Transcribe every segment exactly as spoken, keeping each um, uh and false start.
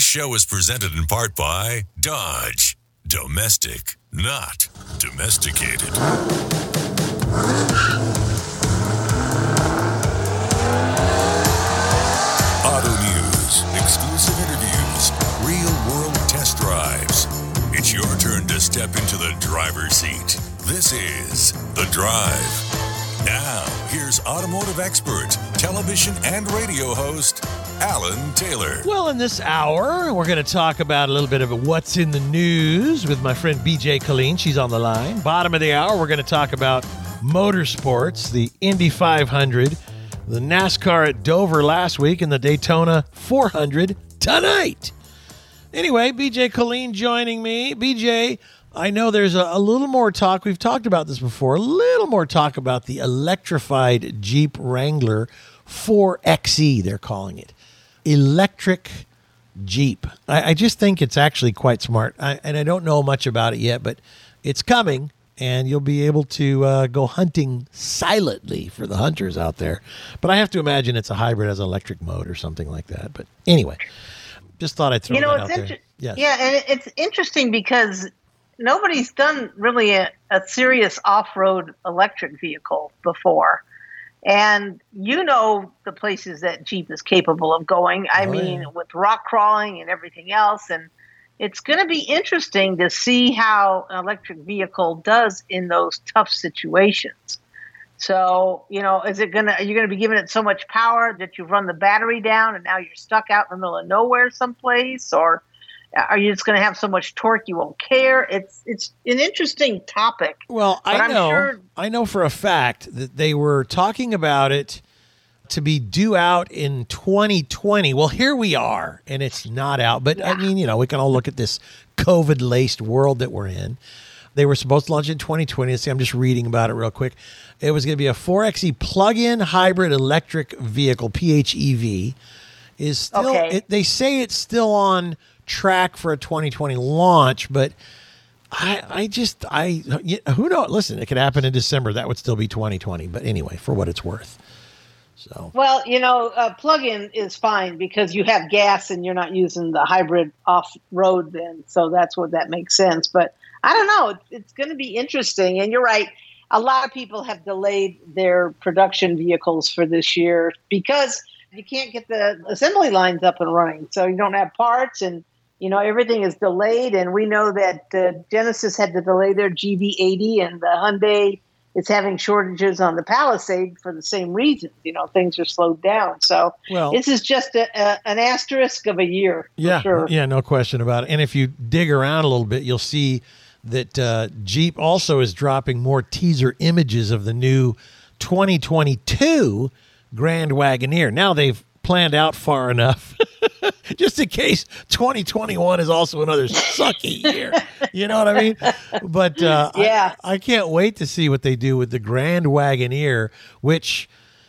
This show is presented in part by Dodge. Domestic, not domesticated. Auto news, exclusive interviews, real-world test drives. It's your turn to step into the driver's seat. This is The Drive. Now, here's automotive expert, television and radio host, Alan Taylor. Well, in this hour, we're going to talk about a little bit of what's in the news with my friend B J Colleen. She's on the line. Bottom of the hour, we're going to talk about motorsports, the Indy five hundred, the NASCAR at Dover last week, and the Daytona four hundred tonight. Anyway, B J Colleen joining me. B J, I know there's a, a little more talk. We've talked about this before. A little more talk about the electrified Jeep Wrangler four X E, they're calling it. Electric Jeep. I, I just think it's actually quite smart. I, and I don't know much about it yet, but it's coming, and you'll be able to uh, go hunting silently for the hunters out there. But I have to imagine it's a hybrid as an electric mode or something like that. But anyway, just thought I'd throw you know, that it's out inter- there. Yes. Yeah, and it's interesting because nobody's done really a, a serious off-road electric vehicle before. And you know the places that Jeep is capable of going. I oh, mean, yeah. with rock crawling and everything else. And it's going to be interesting to see how an electric vehicle does in those tough situations. So, you know, is it going to, are you going to be giving it so much power that you run the battery down and now you're stuck out in the middle of nowhere someplace? Or are you just going to have so much torque you won't care? It's it's an interesting topic. Well, I know, sure- I know for a fact that they were talking about it to be due out in twenty twenty. Well, here we are, and it's not out. But, yeah. I mean, you know, we can all look at this COVID-laced world that we're in. They were supposed to launch in twenty twenty. See, I'm just reading about it real quick. It was going to be a four X E plug-in hybrid electric vehicle, P H E V. Is still, okay. it, they say it's still on track for a twenty twenty launch, but I, I just, I, who knows? Listen, it could happen in December. That would still be twenty twenty. But anyway, for what it's worth. So. Well, you know, uh, plug-in is fine because you have gas and you're not using the hybrid off-road then. So that's what that makes sense. But I don't know. It's, it's going to be interesting. And you're right. A lot of people have delayed their production vehicles for this year because you can't get the assembly lines up and running. So you don't have parts and, you know, everything is delayed. And we know that uh, Genesis had to delay their G V eighty and the Hyundai is having shortages on the Palisade for the same reason. You know, things are slowed down. So well, this is just a, a, an asterisk of a year. Yeah, for sure. Yeah, no question about it. And if you dig around a little bit, you'll see that uh, Jeep also is dropping more teaser images of the new twenty twenty-two Grand Wagoneer. Now they've planned out far enough just in case twenty twenty-one is also another sucky year. You know what I mean? But uh, yeah. I, I can't wait to see what they do with the Grand Wagoneer, which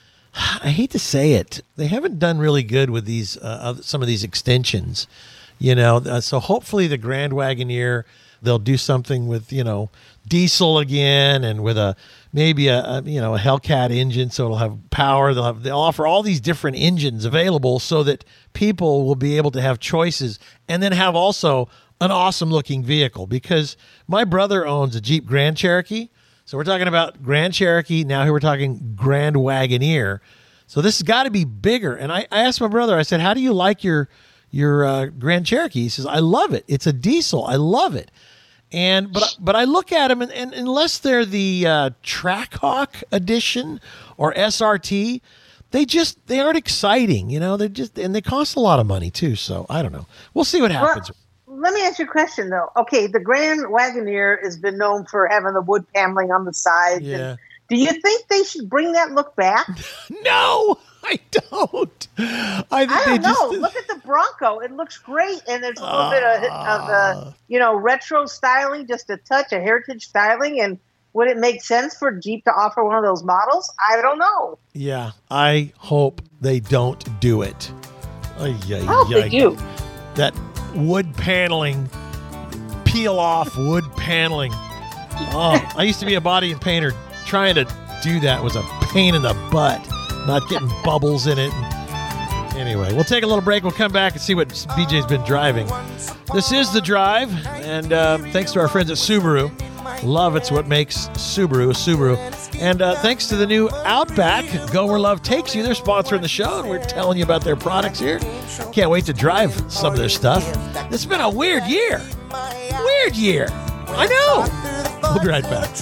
I hate to say it, they haven't done really good with these uh, some of these extensions. You know, uh, so hopefully the Grand Wagoneer, they'll do something with, you know, diesel again and with a maybe a, a you know a Hellcat engine, so it'll have power. They'll have they'll offer all these different engines available so that people will be able to have choices and then have also an awesome looking vehicle. Because my brother owns a Jeep Grand Cherokee, so we're talking about Grand Cherokee now. Here we're talking Grand Wagoneer. So this has got to be bigger. And I, I asked my brother, I said, "How do you like your your uh, Grand Cherokee?" He says, "I love it. It's a diesel. I love it." And but but I look at them, and, and unless they're the uh, Trackhawk edition or S R T, they just they aren't exciting. You know, they just and they cost a lot of money too. So I don't know. We'll see what happens. Well, let me ask you a question though. Okay, the Grand Wagoneer has been known for having the wood paneling on the sides. Yeah. And do you think they should bring that look back? No, I don't. I, I don't know. Just, Look at the Bronco. It looks great. And there's a little uh, bit of, of the, you know, retro styling, just a touch of heritage styling. And would it make sense for Jeep to offer one of those models? I don't know. Yeah, I hope they don't do it. Ay, ay, I hope ay. they do. That wood paneling, peel off wood paneling. Oh, I used to be a body and painter. Trying to do that was a pain in the butt. Not getting bubbles in it. Anyway, we'll take a little break. We'll come back and see what B J's been driving. This is The Drive, and uh, thanks to our friends at Subaru. Love it's what makes Subaru a Subaru. And uh, thanks to the new Outback, Go Where Love Takes You. They're sponsoring the show, and we're telling you about their products here. Can't wait to drive some of their stuff. It's been a weird year. Weird year. I know. We'll be right back.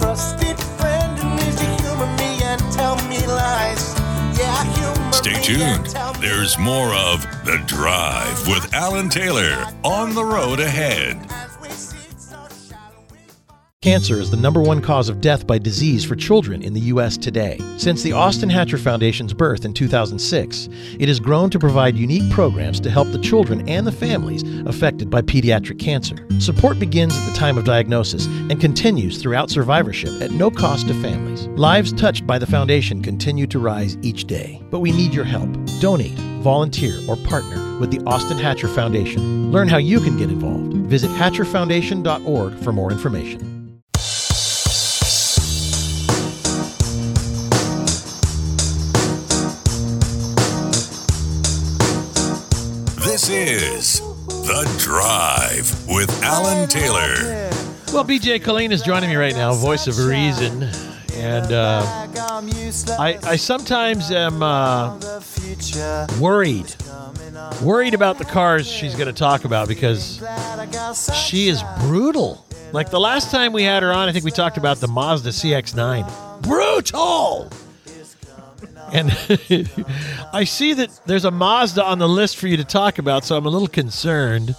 Stay tuned. There's more of The Drive with Alan Taylor on the road ahead. Cancer is the number one cause of death by disease for children in the U S today. Since the Austin Hatcher Foundation's birth in two thousand six, it has grown to provide unique programs to help the children and the families affected by pediatric cancer. Support begins at the time of diagnosis and continues throughout survivorship at no cost to families. Lives touched by the foundation continue to rise each day, but we need your help. Donate, volunteer, or partner with the Austin Hatcher Foundation. Learn how you can get involved. Visit hatcher foundation dot org for more information. This is The Drive with Alan Taylor. Well, B J Colleen is joining me right now, voice of reason. And uh, I, I sometimes am uh, worried. Worried about the cars she's going to talk about because she is brutal. Like the last time we had her on, I think we talked about the Mazda C X nine. Brutal! And I see that there's a Mazda on the list for you to talk about, so I'm a little concerned.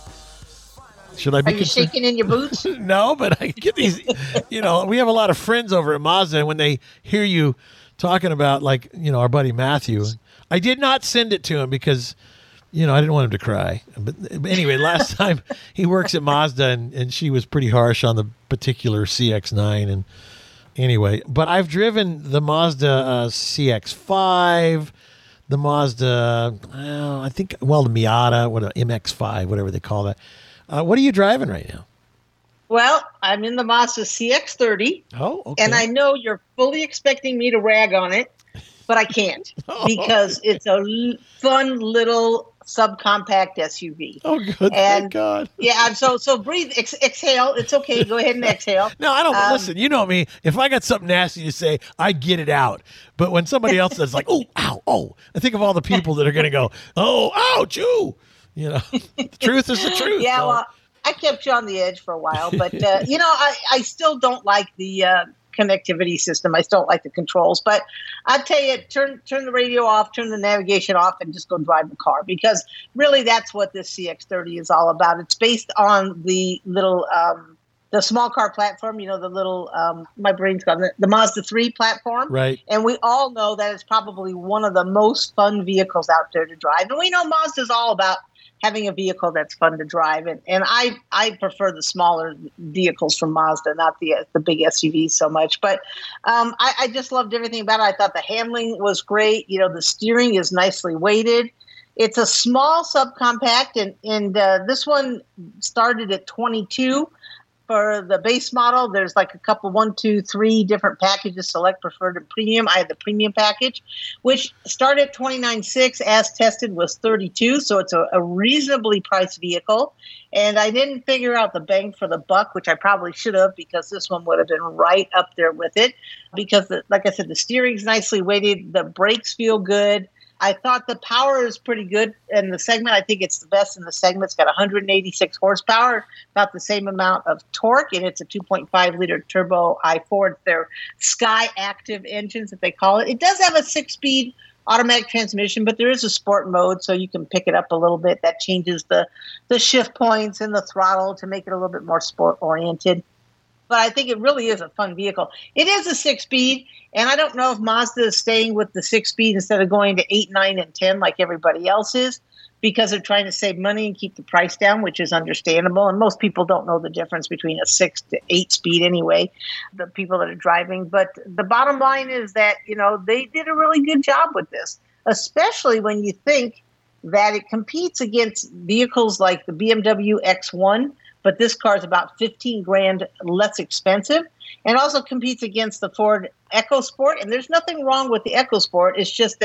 Should I be Are you concerned? shaking in your boots? No, but I get these, you know, we have a lot of friends over at Mazda, and when they hear you talking about, like, you know, our buddy Matthew, I did not send it to him because, you know, I didn't want him to cry. But, but anyway, last time he works at Mazda, and, and she was pretty harsh on the particular C X nine, and anyway, but I've driven the Mazda uh, C X five, the Mazda, uh, I think, well, the Miata, what a M X five, whatever they call that. Uh, what are you driving right now? Well, I'm in the Mazda C X thirty. Oh, okay. And I know you're fully expecting me to rag on it, but I can't Oh. because it's a l- fun little subcompact S U V. Oh, good. And- Thank God. Yeah, I'm so so breathe, ex- exhale. It's okay. Go ahead and exhale. No, I don't. Um, listen, you know me. If I got something nasty to say, I get it out. But when somebody else says, like, oh, ow, oh, I think of all the people that are going to go, oh, ouch, ooh. You know, the truth is the truth. Yeah, so. well, I kept you on the edge for a while, but uh, you know, I, I still don't like the uh, connectivity system. I still don't like the controls. But I tell you, turn turn the radio off, turn the navigation off, and just go drive the car because really that's what this C X thirty is all about. It's based on the little um, the small car platform. You know, the little um, my brain's gone the, the Mazda three platform. Right. And we all know that it's probably one of the most fun vehicles out there to drive. And we know Mazda's all about having a vehicle that's fun to drive. And, and I, I prefer the smaller vehicles from Mazda, not the the big S U Vs so much. But um, I, I just loved everything about it. I thought the handling was great. You know, the steering is nicely weighted. It's a small subcompact, and, and uh, this one started at twenty-two. For the base model, there's like a couple, one, two, three different packages, select, preferred, and premium. I had the premium package, which started at twenty-nine six, as tested was thirty-two. So it's a, a reasonably priced vehicle. And I didn't figure out the bang for the buck, which I probably should have, because this one would have been right up there with it. Because, the, like I said, the steering's nicely weighted. The brakes feel good. I thought the power is pretty good in the segment. I think it's the best in the segment. It's got one hundred eighty-six horsepower, about the same amount of torque, and it's a two point five liter turbo I four. It's their Sky Active engines that they call it. It does have a six-speed automatic transmission, but there is a sport mode, so you can pick it up a little bit. That changes the, the shift points and the throttle to make it a little bit more sport-oriented. But I think it really is a fun vehicle. It is a six-speed, and I don't know if Mazda is staying with the six-speed instead of going to eight, nine, and ten like everybody else is, because they're trying to save money and keep the price down, which is understandable. And most people don't know the difference between a six to eight speed anyway, the people that are driving. But the bottom line is that, you know, they did a really good job with this, especially when you think that it competes against vehicles like the B M W X one, but this car is about fifteen grand less expensive, and also competes against the Ford EcoSport. And there's nothing wrong with the EcoSport. It's just that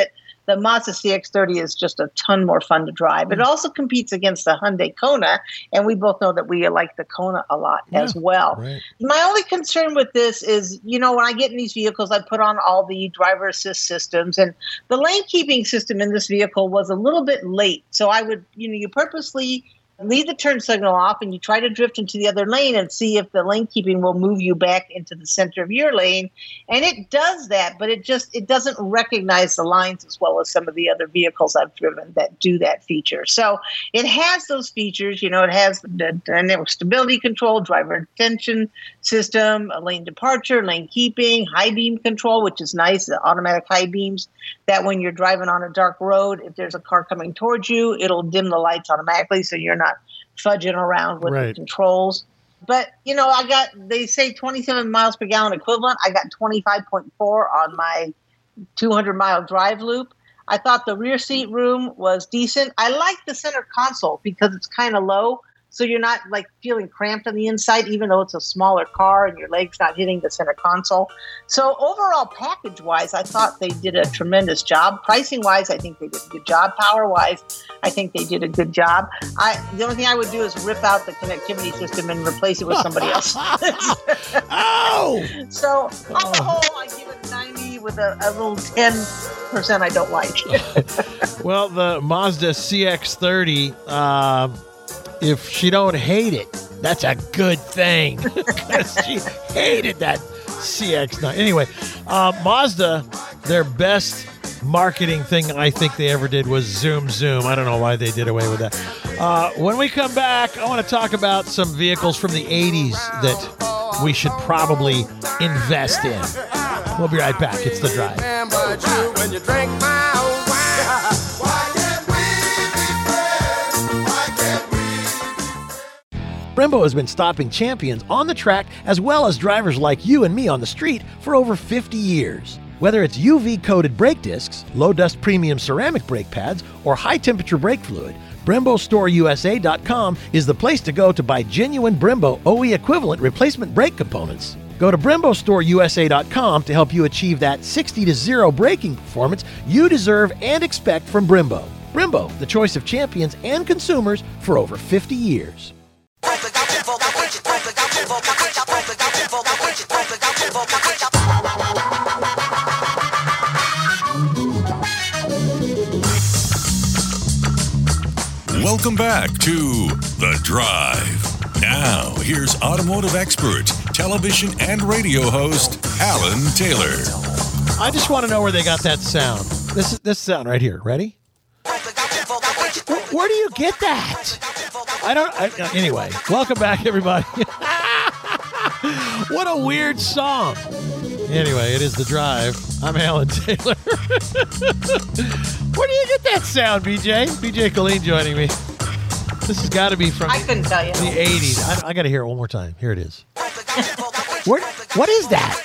the Mazda C X thirty is just a ton more fun to drive. It also competes against the Hyundai Kona, and we both know that we like the Kona a lot yeah, as well. Right. My only concern with this is, you know, when I get in these vehicles, I put on all the driver assist systems, and the lane keeping system in this vehicle was a little bit late. So I would, you know, you purposely leave the turn signal off and you try to drift into the other lane and see if the lane keeping will move you back into the center of your lane. And it does that, but it just, it doesn't recognize the lines as well as some of the other vehicles I've driven that do that feature. So it has those features, you know, it has the dynamic stability control, driver attention system, a lane departure, lane keeping, high beam control, which is nice, the automatic high beams that when you're driving on a dark road, if there's a car coming towards you, it'll dim the lights automatically so you're not fudging around with right. the controls. But, you know, I got, they say twenty-seven miles per gallon equivalent. I got twenty-five point four on my two hundred mile drive loop. I thought the rear seat room was decent. I like the center console because it's kind of low. So you're not like feeling cramped on the inside, even though it's a smaller car and your leg's not hitting the center console. So overall package wise, I thought they did a tremendous job. Pricing wise, I think they did a good job. Power wise, I think they did a good job. I, the only thing I would do is rip out the connectivity system and replace it with somebody else. Oh! So on the whole, I give it ninety with a, a little ten percent I don't like. Well, the Mazda C X thirty, uh, if she don't hate it, that's a good thing. Because she hated that C X nine. Anyway, uh, Mazda, their best marketing thing I think they ever did was Zoom Zoom. I don't know why they did away with that. Uh, when we come back, I want to talk about some vehicles from the eighties that we should probably invest in. We'll be right back. It's The Drive. Brembo has been stopping champions on the track as well as drivers like you and me on the street for over fifty years. Whether it's U V-coated brake discs, low-dust premium ceramic brake pads, or high-temperature brake fluid, Brembo Store U S A dot com is the place to go to buy genuine Brembo O E equivalent replacement brake components. Go to Brembo Store U S A dot com to help you achieve that sixty to zero braking performance you deserve and expect from Brembo. Brembo, the choice of champions and consumers for over fifty years. Welcome back to The Drive. Now, here's automotive expert, television and radio host, Alan Taylor. I just want to know where they got that sound. This is this sound right here. Ready? Where do you get that? I don't. I, anyway, welcome back, everybody. What a weird song. Anyway, it is The Drive. I'm Alan Taylor. Where do you get that sound, B J? B J Colleen joining me. This has got to be from I couldn't tell you. the eighties. I, I got to hear it one more time. Here it is. Where, what is that?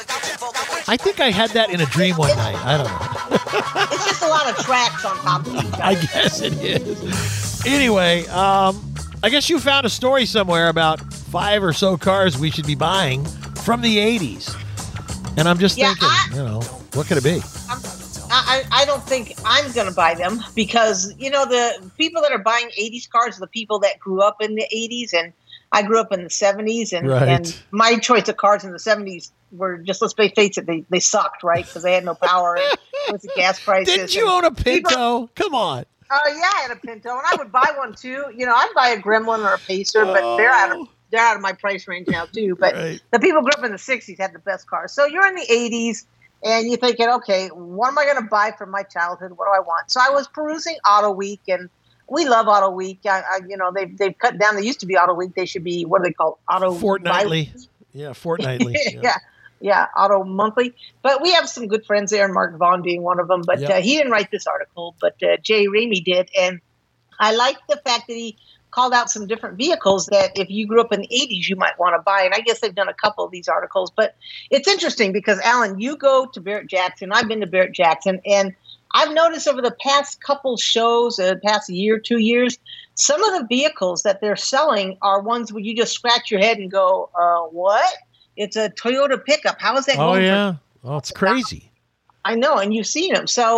I think I had that in a dream one night. I don't know. It's just a lot of tracks on top of each other. I guess it is. Anyway, um, I guess you found a story somewhere about five or so cars we should be buying from the eighties. And I'm just Yeah, thinking, I- you know, what could it be? I'm, I, I don't think I'm going to buy them because, you know, the people that are buying eighties cars are the people that grew up in the eighties, and I grew up in the seventies, and, Right. and my choice of cars in the seventies were just, let's face it, they, they sucked, right? Because they had no power and it was the gas prices. Didn't you and own a Pinto? people- Come on. Oh, yeah, I had a Pinto, and I would buy one too. You know, I'd buy a Gremlin or a Pacer, but they're out of they're out of my price range now too. But Right. the people who grew up in the sixties had the best cars. So you're in the eighties, and you're thinking, okay, what am I going to buy from my childhood? What do I want? So I was perusing Auto Week, and we love Auto Week. I, I, you know, they've they've cut down. They used to be Auto Week. They should be, what are they called? Auto Fortnightly. Bi- Yeah, fortnightly. yeah. yeah, Auto Monthly. But we have some good friends there, and Mark Vaughn being one of them. But Yep. uh, he didn't write this article, but uh, Jay Ramey did. And I like the fact that he called out some different vehicles that if you grew up in the eighties, you might want to buy. And I guess they've done a couple of these articles. But it's interesting because, Alan, you go to Barrett-Jackson. I've been to Barrett-Jackson. And I've noticed over the past couple shows, uh, past year, two years, some of the vehicles that they're selling are ones where you just scratch your head and go, uh, what? It's a Toyota pickup. How is that Oh, going yeah. for? Oh, it's crazy. I know, and you've seen them. So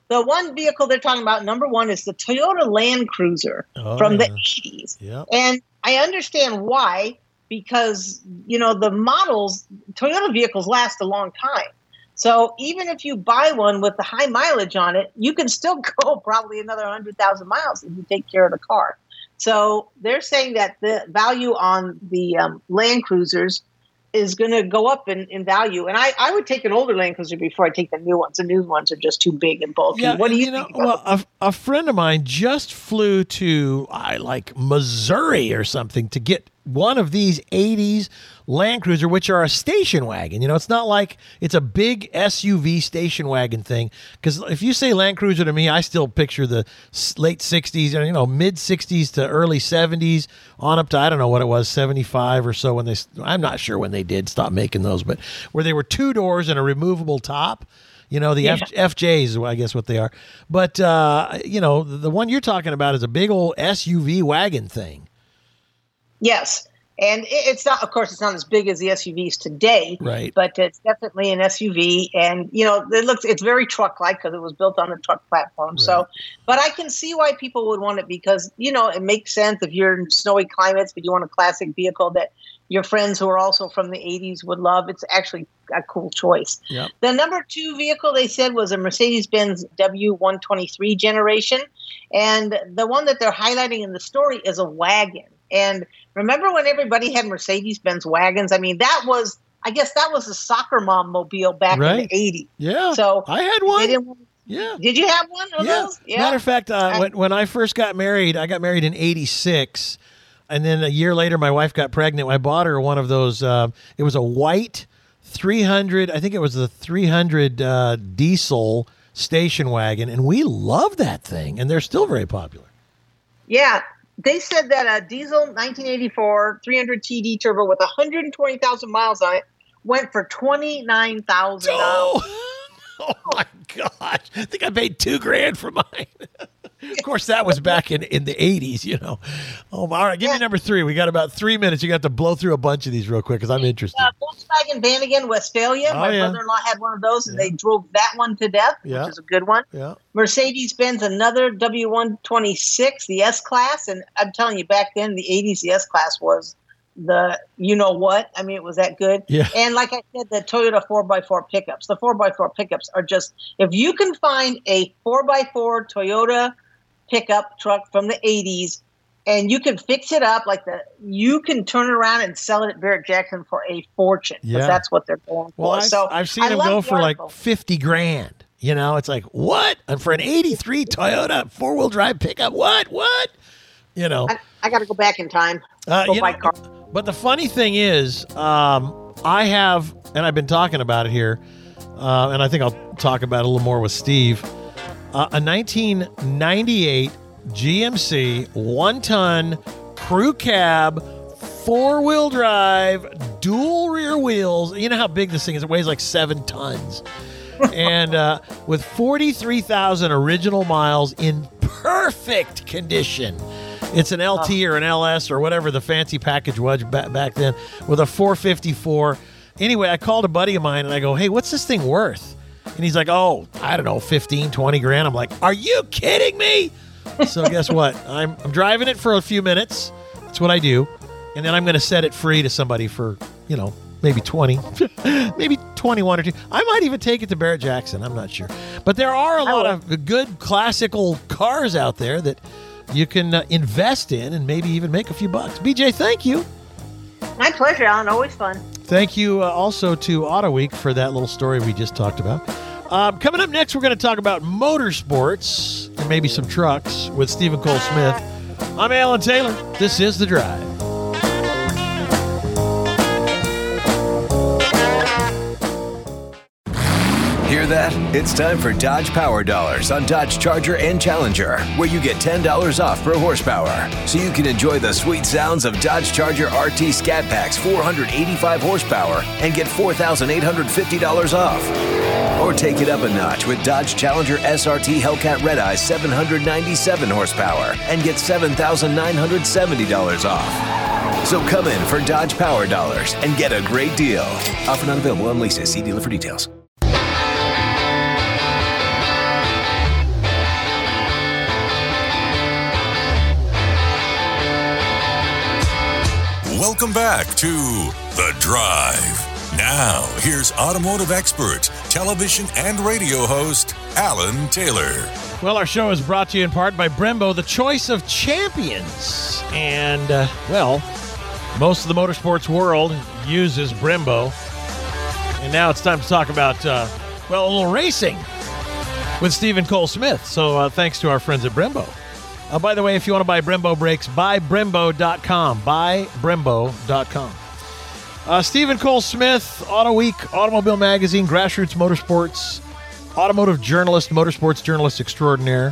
the one vehicle they're talking about, number one, is the Toyota Land Cruiser oh, from yeah. the eighties. Yep. And I understand why, because, you know, the models, Toyota vehicles last a long time. So even if you buy one with the high mileage on it, you can still go probably another one hundred thousand miles if you take care of the car. So they're saying that the value on the um, Land Cruisers is going to go up in, in value. And I, I would take an older Land Cruiser before I take the new ones. The new ones are just too big and bulky. Yeah, what do you, you know, think? Well, a, a friend of mine just flew to, I like, Missouri or something to get one of these eighties Land Cruiser, which are a station wagon. You know, it's not like it's a big S U V station wagon thing. Because if you say Land Cruiser to me, I still picture the late sixties, you know, mid sixties to early seventies, on up to, I don't know what it was, seventy-five or so when they, I'm not sure when they did stop making those, but where they were two doors and a removable top. You know, the yeah. F- FJs, I guess what they are. But, uh, you know, the one you're talking about is a big old S U V wagon thing. Yes. And it's not, of course, it's not as big as the S U Vs today, right? But it's definitely an S U V. And, you know, it looks, it's very truck-like because it was built on the truck platform. Right. So, but I can see why people would want it because, you know, it makes sense if you're in snowy climates, but you want a classic vehicle that your friends who are also from the eighties would love. It's actually a cool choice. Yep. The number two vehicle they said was a Mercedes-Benz W one twenty-three generation. And the one that they're highlighting in the story is a wagon. And remember when everybody had Mercedes-Benz wagons? I mean, that was, I guess that was a soccer mom mobile back right. in the eighties. Yeah. So I had one. They didn't, yeah. Did you have one of yeah. those? Yeah. Matter of fact, uh, I, when, when I first got married, I got married in eighty-six. And then a year later, my wife got pregnant. I bought her one of those. Uh, it was a white three hundred. I think it was the three hundred uh, diesel station wagon. And we loved that thing. And they're still very popular. Yeah. They said that a diesel nineteen eighty-four three hundred T D turbo with one hundred twenty thousand miles on it went for twenty-nine thousand dollars. Oh. oh, my gosh. I think I paid two grand for mine. Of course, that was back in, in the eighties, you know. Oh, all right. Give yeah. me number three. We got about three minutes. You got to blow through a bunch of these real quick because I'm interested. Uh, Volkswagen Vanagon Westphalia. Oh, My yeah. brother-in-law had one of those, and Yeah. they drove that one to death, Yeah. which is a good one. Yeah. Mercedes-Benz, another W one twenty-six, the S-Class. And I'm telling you, back then, the eighties, the S-Class was the you-know-what. I mean, it was that good. Yeah. And like I said, the Toyota four by four pickups. The four by four pickups are just, if you can find a four by four Toyota pickup truck from the eighties and you can fix it up like the, you can turn it around and sell it at Barrett Jackson for a fortune because Yeah. that's what they're going Well, for. I've, so I've seen I them love go the for like article. fifty grand. You know, it's like, what? And for an eighty-three Toyota four-wheel drive pickup, what? What? You know. I, I got to go back in time. Uh, go you buy know, car. But the funny thing is, um, I have, and I've been talking about it here, uh, and I think I'll talk about it a little more with Steve, uh, a nineteen ninety-eight G M C one-ton crew cab, four-wheel drive, dual rear wheels. You know how big this thing is? It weighs like seven tons. and uh, with forty-three thousand original miles in perfect condition. It's an L T or an L S or whatever the fancy package was back, back then with a four fifty-four. Anyway, I called a buddy of mine and I go, hey, what's this thing worth? And he's like, oh, I don't know, fifteen, twenty grand. I'm like, are you kidding me? So guess what? I'm, I'm driving it for a few minutes. That's what I do. And then I'm going to set it free to somebody for, you know, maybe twenty, maybe twenty-one or two. I might even take it to Barrett Jackson. I'm not sure. But there are a lot of good classical cars out there that you can uh, invest in and maybe even make a few bucks. B J, thank you. My pleasure, Alan. Always fun. Thank you uh, also to Auto Week for that little story we just talked about. Um, coming up next, we're going to talk about motorsports and maybe some trucks with Stephen Cole Smith. I'm Alan Taylor. This is The Drive. Hear that? It's time for Dodge Power Dollars on Dodge Charger and Challenger, where you get ten dollars off per horsepower, so you can enjoy the sweet sounds of Dodge Charger R T Scat Pack's four hundred eighty-five horsepower and get four thousand eight hundred fifty dollars off. Or take it up a notch with Dodge Challenger S R T Hellcat Red Eye seven hundred ninety-seven horsepower and get seven thousand nine hundred seventy dollars off. So come in for Dodge Power Dollars and get a great deal. Offer not available on leases. See dealer for details. Welcome back to The Drive. Now, here's automotive expert, television and radio host, Alan Taylor. Well, our show is brought to you in part by Brembo, the choice of champions. And, uh, well, most of the motorsports world uses Brembo. And now it's time to talk about, uh, well, a little racing with Stephen Cole Smith. So uh, thanks to our friends at Brembo. Uh, by the way, if you want to buy Brembo brakes, buy brembo dot com. buy brembo dot com. Uh, Stephen Cole Smith, Auto Week, Automobile Magazine, Grassroots Motorsports, automotive journalist, motorsports journalist extraordinaire.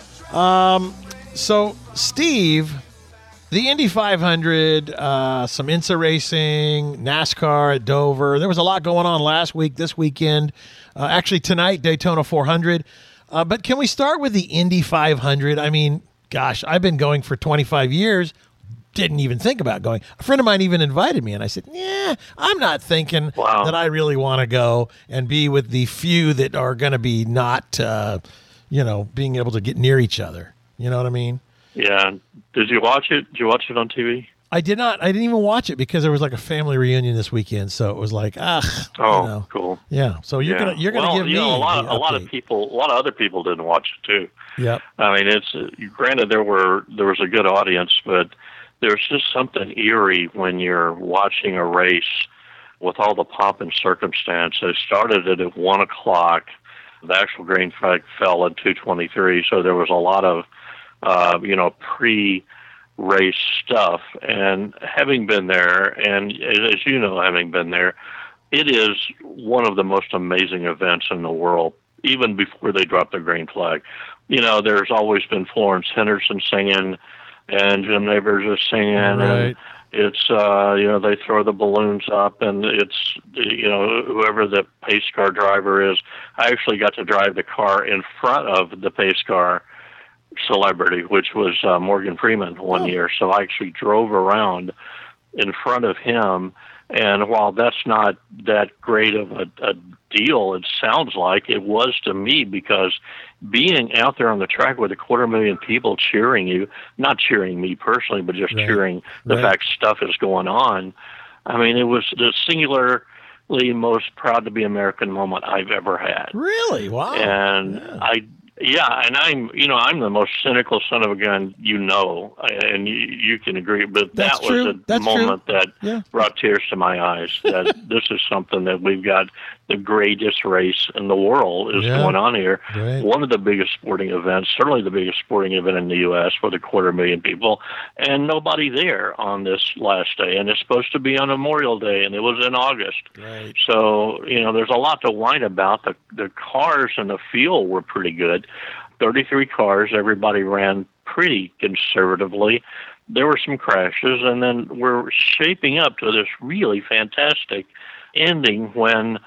Um, so, Steve, the Indy five hundred, uh, some INSA racing, NASCAR at Dover. There was a lot going on last week, this weekend. Uh, actually, tonight, Daytona four hundred. Uh, but can we start with the Indy five hundred? I mean, gosh, I've been going for twenty-five years. Didn't even think about going. A friend of mine even invited me, and I said, yeah, I'm not thinking wow. that I really want to go and be with the few that are going to be not, uh, you know, being able to get near each other. You know what I mean? Yeah. Did you watch it? Did you watch it on T V? I did not. I didn't even watch it because there was like a family reunion this weekend, so it was like, ah, oh, you know. cool. Yeah. So you're yeah. gonna you're gonna well, give you me know, a lot. the Of, a lot of update. people, a lot of other people didn't watch it too. Yep. I mean, it's uh, granted there were there was a good audience, but there's just something eerie when you're watching a race with all the pomp and circumstance. It started at one o'clock. The actual green flag fell at two twenty-three, so there was a lot of uh, you know pre. race stuff. And having been there, and as you know, having been there, it is one of the most amazing events in the world, even before they drop the green flag. You know, there's always been Florence Henderson singing, and Jim Nabors is singing, Right. and it's, uh, you know, they throw the balloons up, and it's, you know, whoever the pace car driver is. I actually got to drive the car in front of the pace car celebrity, which was uh, Morgan Freeman one oh. year. So I actually drove around in front of him. And while that's not that great of a, a deal, it sounds like it was to me, because being out there on the track with a quarter million people cheering you, not cheering me personally, but just right. cheering the right. fact stuff is going on. I mean, it was the singularly most proud to be American moment I've ever had. Really? Wow. And yeah. I, yeah, and I'm, you know, I'm the most cynical son of a gun, you know, and you, you can agree, but That's that true. was a That's moment true. that Yeah. brought tears to my eyes, that this is something that we've got the greatest race in the world is Yeah. going on here. Right. One of the biggest sporting events, certainly the biggest sporting event in the U S with a quarter million people, and nobody there on this last day. And it's supposed to be on Memorial Day, and it was in August. Right. So, you know, there's a lot to whine about. The, the cars and the field were pretty good. thirty-three cars, everybody ran pretty conservatively. There were some crashes, and then we're shaping up to this really fantastic ending when,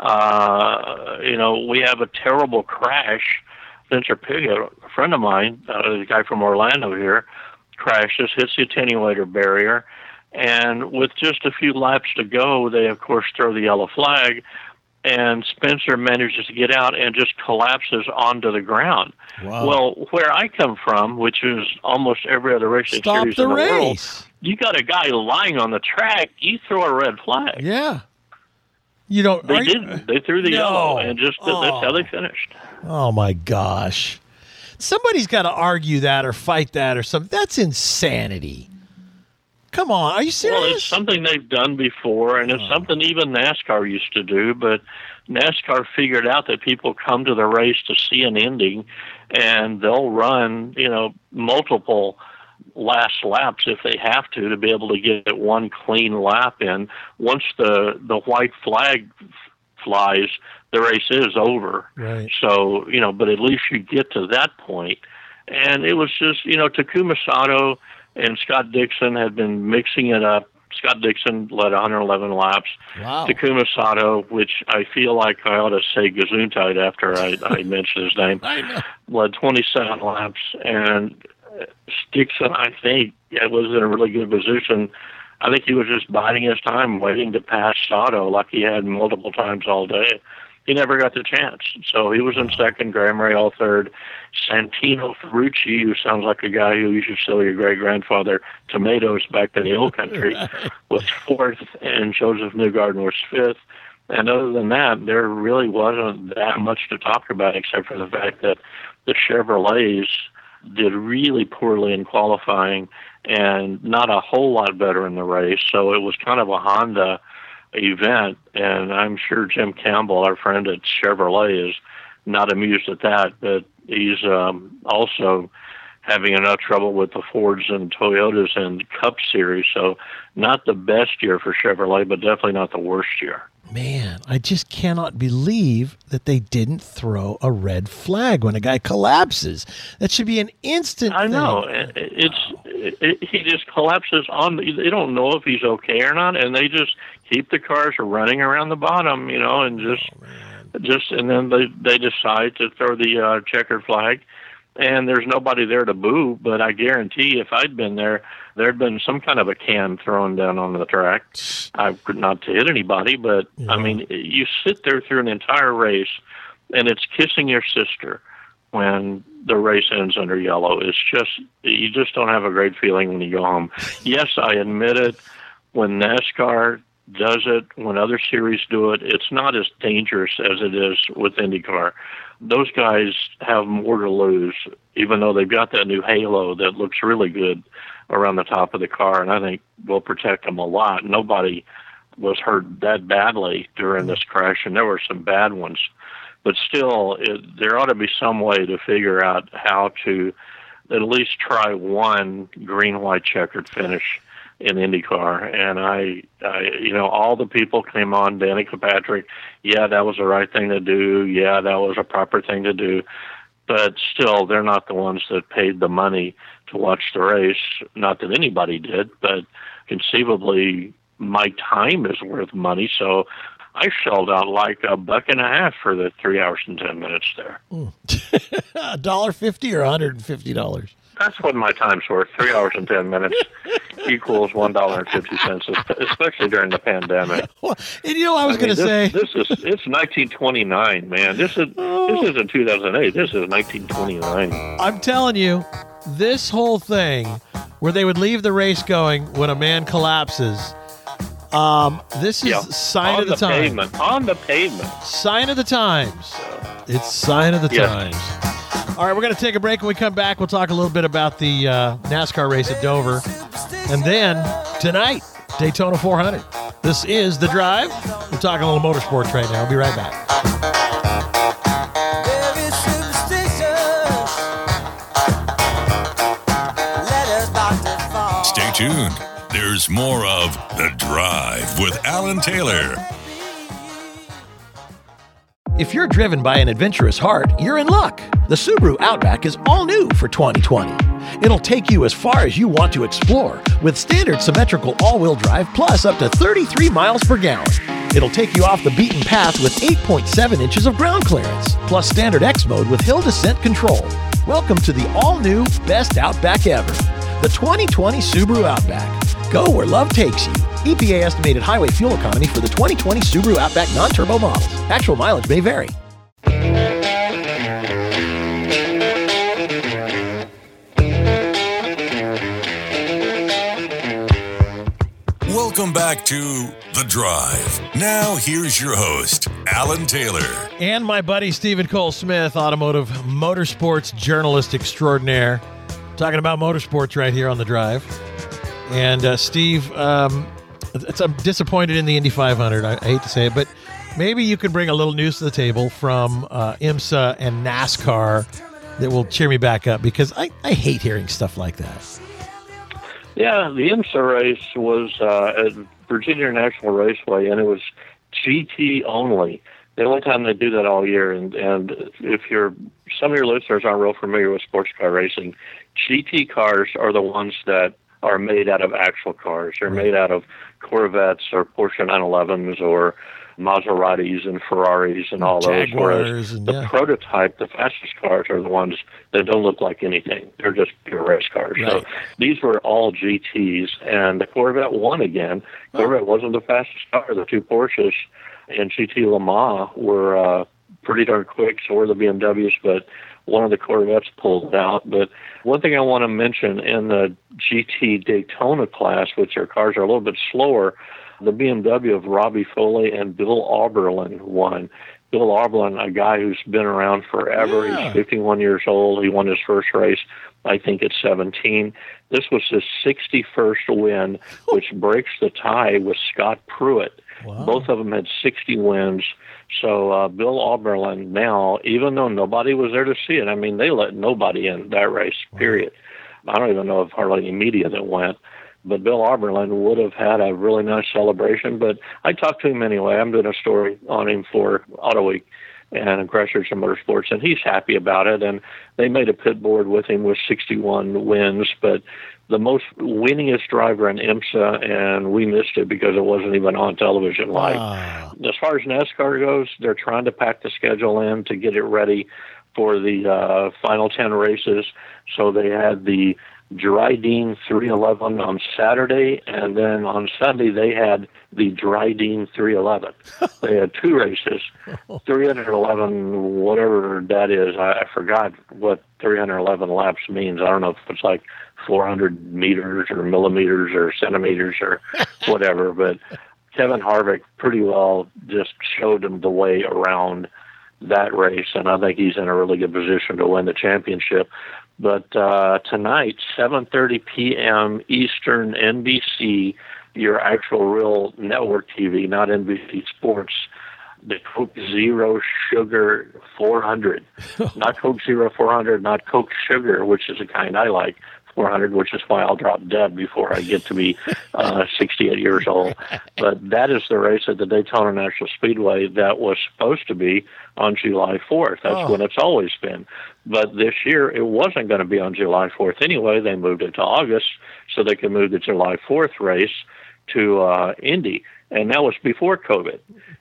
uh, you know, we have a terrible crash. Spencer Pigot, a friend of mine, uh, the guy from Orlando here, crashes, hits the attenuator barrier, and with just a few laps to go, they, of course, throw the yellow flag, and Spencer manages to get out and just collapses onto the ground. Wow. Well, where I come from, which is almost every other racing Stop series the in the race. world, you got a guy lying on the track, you throw a red flag. Yeah. You don't. They are you- didn't. They threw the No. yellow, and just Oh. that's how they finished. Oh my gosh. Somebody's got to argue that or fight that or something. That's insanity. Come on, are you serious? Well, it's something they've done before, and it's Oh. something even NASCAR used to do, but NASCAR figured out that people come to the race to see an ending, and they'll run, you know, multiple last laps if they have to, to be able to get one clean lap in. Once the, the white flag flies, the race is over. Right. So, you know, but at least you get to that point. And it was just, you know, Takuma Sato and Scott Dixon had been mixing it up. Scott Dixon led one hundred eleven laps. Wow. Takuma Sato, which I feel like I ought to say Gesundheit after I, I mentioned his name, I know. led twenty-seven laps. And Dixon, I think, was in a really good position. I think he was just biding his time, waiting to pass Sato like he had multiple times all day. he never got the chance. So he was in second, Graham Rahal third, Santino Ferrucci, who sounds like a guy who used to sell your great-grandfather tomatoes back in the old country, Right. was fourth, and Joseph Newgarden was fifth. And other than that, there really wasn't that much to talk about except for the fact that the Chevrolets did really poorly in qualifying and not a whole lot better in the race. So it was kind of a Honda event, and I'm sure Jim Campbell, our friend at Chevrolet, is not amused at that, but he's um, also having enough trouble with the Fords and Toyotas and Cup Series. So not the best year for Chevrolet, but definitely not the worst year. Man, I just cannot believe that they didn't throw a red flag when a guy collapses. That should be an instant I thing. know. It- It's it, it, he just collapses on. They don't know if he's okay or not, and they just keep the cars running around the bottom, you know, and just just and then they they decide to throw the uh, checkered flag, and there's nobody there to boo. But I guarantee, if I'd been there, there'd been some kind of a can thrown down on the track. I could not to hit anybody, but Yeah. I mean, you sit there through an entire race, and it's kissing your sister when the race ends under yellow. It's just, you just don't have a great feeling when you go home. Yes, I admit it. When NASCAR does it, when other series do it, it's not as dangerous as it is with IndyCar. Those guys have more to lose, even though they've got that new halo that looks really good around the top of the car, and I think will protect them a lot. Nobody was hurt that badly during this crash, and there were some bad ones. But still, it, there ought to be some way to figure out how to at least try one green, white, checkered finish in IndyCar. And I, I, you know, all the people came on, Danica Patrick, yeah, that was the right thing to do. Yeah, that was a proper thing to do. But still, they're not the ones that paid the money to watch the race. Not that anybody did, but conceivably my time is worth money. So I shelled out like a buck and a half for the three hours and ten minutes there. A dollar fifty or a hundred and fifty dollars. That's what my time's worth. Three hours and ten minutes equals one dollar and fifty cents, especially during the pandemic. Well, and you know, I was I mean, going to say, this, this is it's nineteen twenty-nine, man. This is this isn't two thousand eight. This is nineteen twenty-nine. I'm telling you, this whole thing where they would leave the race going when a man collapses. Um, this is Yeah, sign on of the, the time. pavement. On the pavement. Sign of the times. It's sign of the Yes. times. All right, we're going to take a break. When we come back, we'll talk a little bit about the uh, NASCAR race at Dover. And then tonight, Daytona four hundred. This is The Drive. We're talking a little motorsports right now. We'll be right back. Stay tuned. There's more of The Drive with Alan Taylor. If you're driven by an adventurous heart, you're in luck. The Subaru Outback is all new for twenty twenty. It'll take you as far as you want to explore with standard symmetrical all-wheel drive plus up to thirty-three miles per gallon. It'll take you off the beaten path with eight point seven inches of ground clearance plus standard X mode with hill descent control. Welcome to the all-new best Outback ever, the twenty twenty Subaru Outback. Go where love takes you. E P A estimated highway fuel economy for the twenty twenty Subaru Outback non-turbo models. Actual mileage may vary. Welcome back to The Drive. Now, here's your host, Alan Taylor. And my buddy Stephen Cole Smith, automotive motorsports journalist extraordinaire, talking about motorsports right here on The Drive. And uh, Steve, um, it's, I'm disappointed in the Indy five hundred. I, I hate to say it, but maybe you can bring a little news to the table from uh, IMSA and NASCAR that will cheer me back up, because I, I hate hearing stuff like that. Yeah, the IMSA race was uh, at Virginia National Raceway, and it was G T only. The only time they do that all year. And, and if you're some of your listeners aren't real familiar with sports car racing, G T cars are the ones that are made out of actual cars. They're made out of Corvettes or Porsche nine elevens or Maseratis and Ferraris and all those. Jaguars and, the yeah. prototype, the fastest cars, are the ones that don't look like anything. They're just pure race cars. Right. So these were all G Ts, and the Corvette won again. Corvette wasn't the fastest car. The two Porsches in G T Le Mans were uh, pretty darn quick, so were the B M Ws, but one of the Corvettes pulled out. But one thing I want to mention, in the G T Daytona class, which are cars are a little bit slower, the B M W of Robbie Foley and Bill Auberlen won. Bill Auberlen, a guy who's been around forever. Yeah. He's fifty-one years old. He won his first race, I think, at seventeen. This was his sixty-first win, which breaks the tie with Scott Pruitt. Wow. Both of them had sixty wins. So uh, Bill Auberlen now, even though nobody was there to see it, I mean, they let nobody in that race, period. Wow. I don't even know if hardly any media that went. But Bill Auberlen would have had a really nice celebration. But I talked to him anyway. I'm doing a story on him for Auto Week and Crashers and Motorsports, and he's happy about it. And they made a pit board with him with sixty-one wins, but the most winningest driver in IMSA, and we missed it because it wasn't even on television live. Wow. As far as NASCAR goes, they're trying to pack the schedule in to get it ready for the uh, final ten races. So they had the Dryden three eleven on Saturday, and then on Sunday they had the Dryden three eleven. They had two races, three eleven, whatever that is. I, I forgot what three eleven laps means. I don't know if it's like four hundred meters or millimeters or centimeters or whatever, but Kevin Harvick pretty well just showed him the way around that race, and I think he's in a really good position to win the championship. But uh, tonight, seven thirty p.m. Eastern, N B C, your actual real network T V, not N B C Sports, the Coke Zero Sugar four hundred. Not Coke Zero four hundred, not Coke Sugar, which is the kind I like, four hundred, which is why I'll drop dead before I get to be uh, sixty-eight years old. But that is the race at the Daytona National Speedway that was supposed to be on July fourth. That's Oh. when it's always been. But this year, it wasn't going to be on July fourth anyway. They moved it to August so they could move the July fourth race to uh, Indy. And that was before COVID.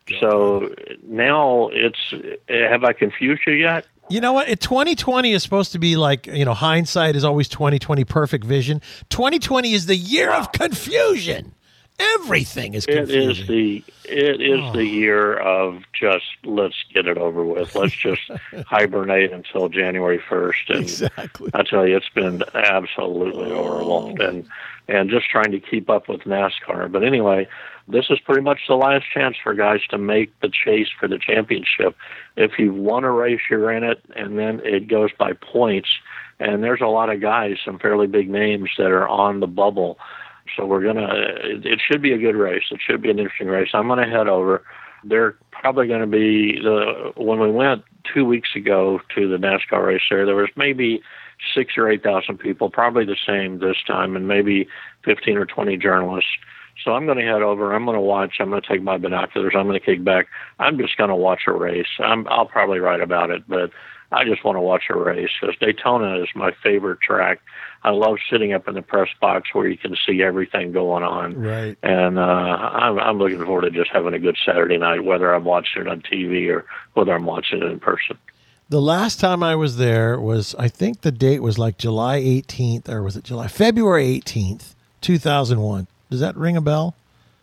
So now it's, have I confused you yet? You know what? It, twenty twenty is supposed to be like, you know, hindsight is always twenty twenty perfect vision. twenty twenty is the year of confusion. Everything is It confusion. is the it is Oh. the year of just let's get it over with. Let's just hibernate until January first. And Exactly. I tell you, it's been absolutely horrible, and and just trying to keep up with NASCAR. But anyway, this is pretty much the last chance for guys to make the chase for the championship. If you won a race, you're in it, and then it goes by points. And there's a lot of guys, some fairly big names, that are on the bubble. So we're going to, it, it should be a good race. It should be an interesting race. I'm going to head over. They're probably going to be, the when we went two weeks ago to the NASCAR race there, there was maybe six or eight thousand people, probably the same this time, and maybe fifteen or twenty journalists. So I'm going to head over. I'm going to watch. I'm going to take my binoculars. I'm going to kick back. I'm just going to watch a race. I'm, I'll probably write about it, but I just want to watch a race because Daytona is my favorite track. I love sitting up in the press box where you can see everything going on. Right. And uh, I'm, I'm looking forward to just having a good Saturday night, whether I'm watching it on T V or whether I'm watching it in person. The last time I was there was, I think the date was like July eighteenth, or was it July? February eighteenth, two thousand one. Does that ring a bell?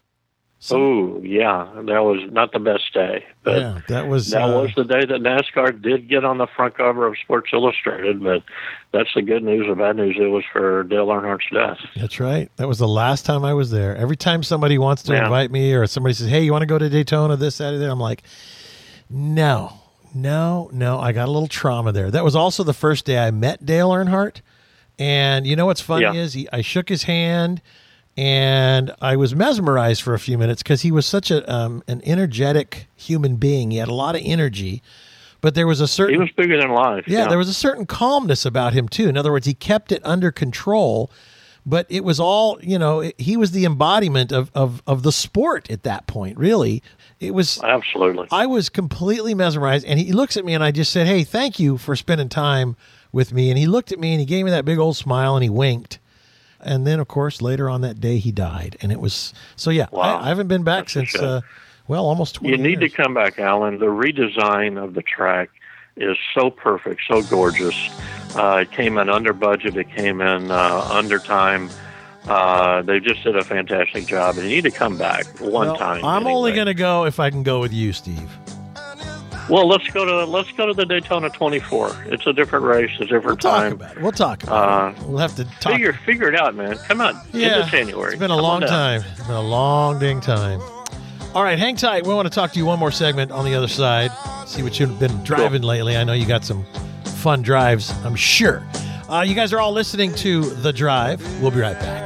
Oh, yeah, that was not the best day. But yeah, that was that uh, was the day that NASCAR did get on the front cover of Sports Illustrated, but that's the good news. The bad news, it was for Dale Earnhardt's death. That's right. That was the last time I was there. Every time somebody wants to Yeah. invite me, or somebody says, "Hey, you want to go to Daytona this, that, or that?" I'm like, no, no, no. I got a little trauma there. That was also the first day I met Dale Earnhardt. And you know what's funny Yeah. is he, I shook his hand, and I was mesmerized for a few minutes because he was such a um, an energetic human being. He had a lot of energy, but there was a certain He was bigger than life. yeah, there was a certain calmness about him too. In other words, he kept it under control, but it was all, you know, it, he was the embodiment of, of of the sport at that point, really. It was Absolutely. I was completely mesmerized, and he looks at me and I just said, "Hey, thank you for spending time with me." And he looked at me and he gave me that big old smile and he winked. And then, of course, later on that day, he died. And it was, so yeah, Wow. I, I haven't been back That's a since, shame. uh, Well, almost twenty You need years. to come back, Alan. The redesign of the track is so perfect, so gorgeous. Uh, it came in under budget. It came in uh, under time. Uh, they just did a fantastic job. And you need to come back one Well, time. I'm anyway. only going to go if I can go with you, Steve. Well, let's go to let's go to the Daytona twenty-four. It's a different race, a We'll different talk time. about it. We'll talk about it. Uh, We'll have to talk. Figure figure it out, man. Come on, Yeah, into January. it's been a Come long on down. time. It's been a long dang time. All right, hang tight. We want to talk to you one more segment on the other side. See what you've been driving lately. I know you got some fun drives, I'm sure. Uh, you guys are all listening to The Drive. We'll be right back.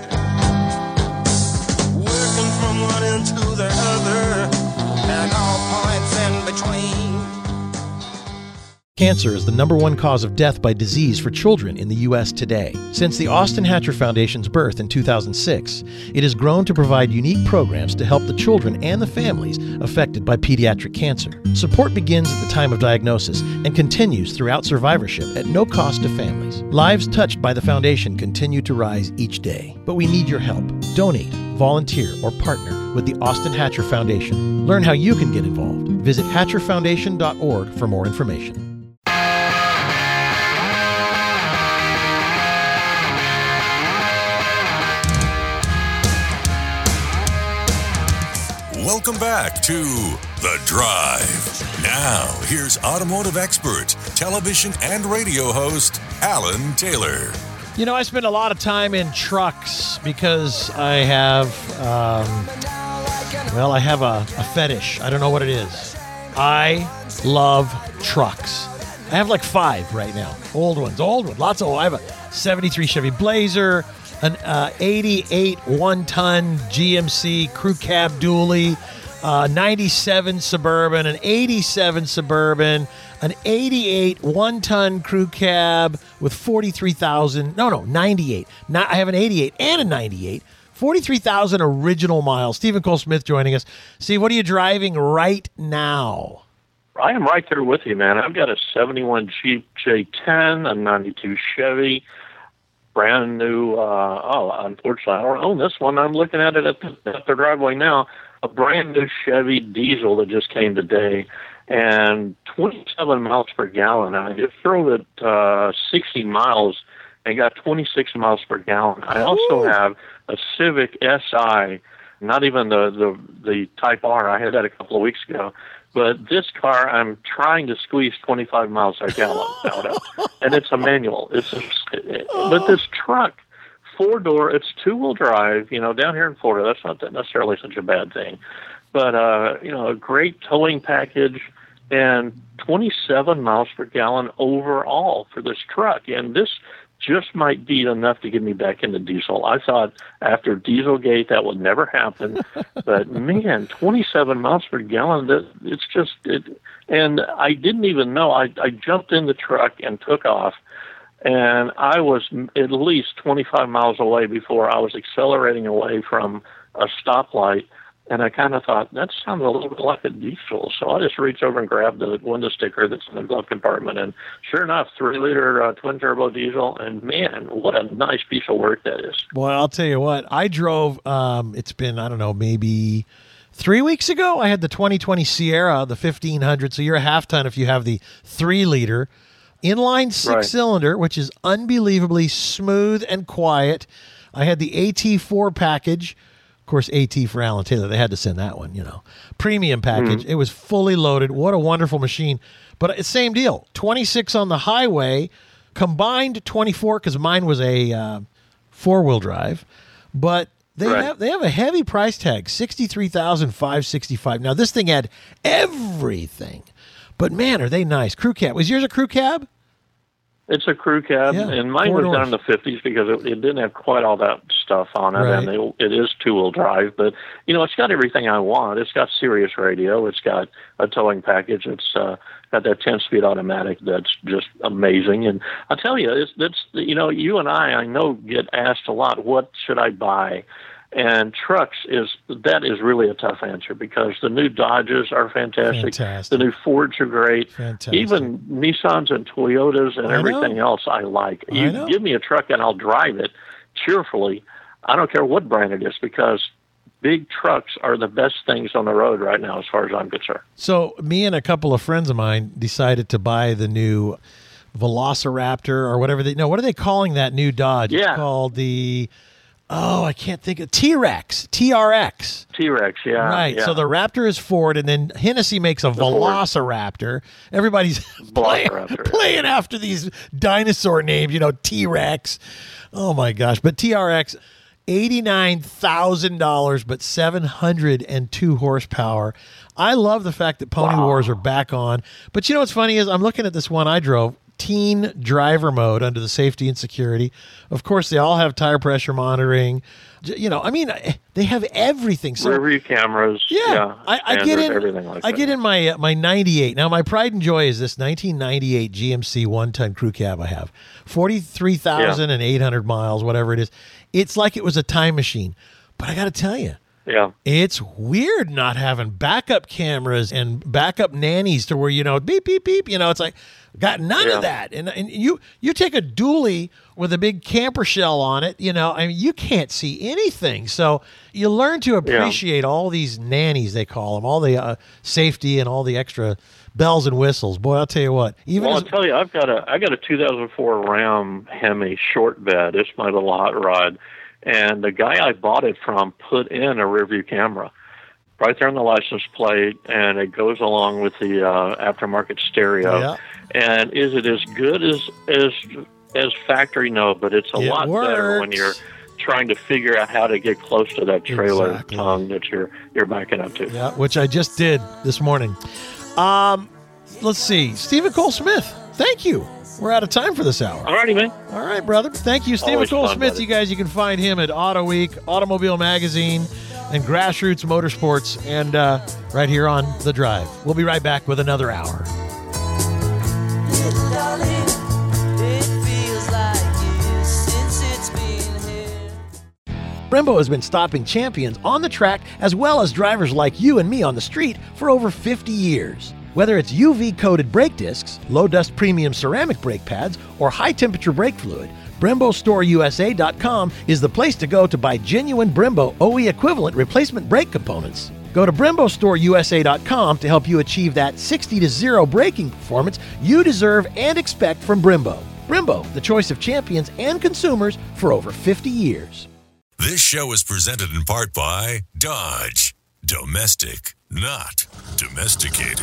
Working from one end to the other, and all points in between. Cancer is the number one cause of death by disease for children in the U S today. Since the Austin Hatcher Foundation's birth in two thousand six, it has grown to provide unique programs to help the children and the families affected by pediatric cancer. Support begins at the time of diagnosis and continues throughout survivorship at no cost to families. Lives touched by the foundation continue to rise each day, but we need your help. Donate, volunteer, or partner with the Austin Hatcher Foundation. Learn how you can get involved. Visit hatcher foundation dot org for more information. Welcome back to The Drive. Now, here's automotive expert, television and radio host, Alan Taylor. You know, I spend a lot of time in trucks because I have, um, well, I have a, a fetish. I don't know what it is. I love trucks. I have like five right now. Old ones, old ones, lots of old. I have a seventy-three Chevy Blazer, an uh, eighty-eight one-ton G M C crew cab dually, uh, ninety-seven Suburban, an eighty-seven Suburban, an eighty-eight one-ton crew cab with forty-three thousand, no, no, ninety-eight. Not, I have an eighty-eight and a ninety-eight, forty-three thousand original miles. Stephen Cole Smith joining us. Steve, what are you driving right now? I am right there with you, man. I've got a seventy-one Jeep J ten, a ninety-two Chevy, brand new. Uh, oh, unfortunately, I don't own this one. I'm looking at it at the, at the driveway now. A brand new Chevy diesel that just came today, and twenty-seven miles per gallon. I just drove it uh, sixty miles and got twenty-six miles per gallon. I also have a Civic S I, not even the, the, the Type R. I had that a couple of weeks ago. But this car, I'm trying to squeeze twenty-five miles per gallon out of, and it's a manual. It's a, but this truck, four door, it's two wheel drive. You know, down here in Florida, that's not necessarily such a bad thing. But uh, you know, a great towing package and twenty-seven miles per gallon overall for this truck, and this just might be enough to get me back into diesel. I thought after Dieselgate that would never happen, but man, twenty-seven miles per gallon, that it's just, it, and I didn't even know. I, I jumped in the truck and took off, and I was at least twenty-five miles away before I was accelerating away from a stoplight. And I kind of thought, that sounded a little bit like a diesel. So I just reached over and grabbed the window sticker that's in the glove compartment. And sure enough, three-liter uh, twin-turbo diesel. And, man, what a nice piece of work that is. Well, I'll tell you what. I drove, um, it's been, I don't know, maybe three weeks ago. I had the twenty twenty Sierra, the fifteen hundred. So you're a half ton if you have the three-liter. Inline six-cylinder, right, which is unbelievably smooth and quiet. I had the A T four package. Of course, AT for Alan Taylor. They had to send that one, you know. Premium package. Mm. It was fully loaded. What a wonderful machine. But same deal. twenty-six on the highway, combined twenty-four because mine was a uh, four-wheel drive. But they right. have they have a heavy price tag, sixty-three thousand five hundred sixty-five dollars. Now, this thing had everything. But, man, are they nice. Crew cab. Was yours a crew cab? It's a crew cab, yeah, and mine was doors. down in the fifties because it, it didn't have quite all that stuff on it, right. and it, it is two-wheel drive. But, you know, it's got everything I want. It's got Sirius radio. It's got a towing package. It's uh, got that ten-speed automatic that's just amazing. And I'll tell you, it's, that's, you know, you and I, I know, get asked a lot, what should I buy? And trucks is that is really a tough answer because the new Dodges are fantastic. fantastic. The new Fords are great. Fantastic. Even Nissans and Toyotas and I everything know. else I like. I You know. give me a truck and I'll drive it cheerfully. I don't care what brand it is because big trucks are the best things on the road right now, as far as I'm concerned. So me and a couple of friends of mine decided to buy the new Velociraptor or whatever they, no, what are they calling that new Dodge? Yeah. It's called the, oh, I can't think of, T-Rex, T R X. T-Rex, yeah. Right. Yeah. So the Raptor is Ford, and then Hennessy makes a Velociraptor. Everybody's playing, Velociraptor, yeah. playing after these dinosaur names, you know, T-Rex. Oh, my gosh. But T R X, eighty-nine thousand dollars, but seven hundred two horsepower. I love the fact that Pony Wow. Wars are back on. But you know what's funny is I'm looking at this one I drove, teen driver mode under the safety and security. Of course, they all have tire pressure monitoring. J- You know, I mean, they have everything. So Rear view cameras. yeah, Yeah, I, I get standard, in. everything like I that. get in my uh, my ninety-eight. Now, my pride and joy is this nineteen ninety-eight G M C one-ton crew cab I have, forty-three thousand eight hundred miles, whatever it is. It's like it was a time machine. But I got to tell you, Yeah. it's weird not having backup cameras and backup nannies to where, you know, beep, beep, beep. You know, it's like, got none Yeah. of that. And, and you you take a dually with a big camper shell on it, you know, I mean, you can't see anything. So you learn to appreciate all these nannies, they call them, all the uh, safety and all the extra bells and whistles. Boy, I'll tell you what. Even Well, as, I'll tell you, I've got a I got a two thousand four Ram Hemi short bed. It's my little hot rod, and the guy I bought it from put in a rear view camera right there on the license plate, and it goes along with the uh, aftermarket stereo. Yeah. And is it as good as as as factory? No, but it's a It lot better when works. you're trying to figure out how to get close to that trailer Exactly. tongue that you're you're backing up to. yeah, which I just did this morning. Um, let's see. Stephen Cole Smith, thank you. We're out of time for this hour. All righty, man. All right, brother. Thank you, Stephen Always Cole fun, Smith. buddy. You guys, you can find him at Auto Week, Automobile Magazine, and Grassroots Motorsports, and uh, right here on The Drive. We'll be right back with another hour. Little darling, it feels like years since it's been here. Brembo has been stopping champions on the track as well as drivers like you and me on the street for over fifty years. Whether it's U V-coated brake discs, low-dust premium ceramic brake pads, or high-temperature brake fluid, Brembo Store U S A dot com is the place to go to buy genuine Brembo O E equivalent replacement brake components. Go to Brembo Store U S A dot com to help you achieve that sixty to zero braking performance you deserve and expect from Brembo. Brembo, the choice of champions and consumers for over fifty years. This show is presented in part by Dodge. Domestic, not domesticated.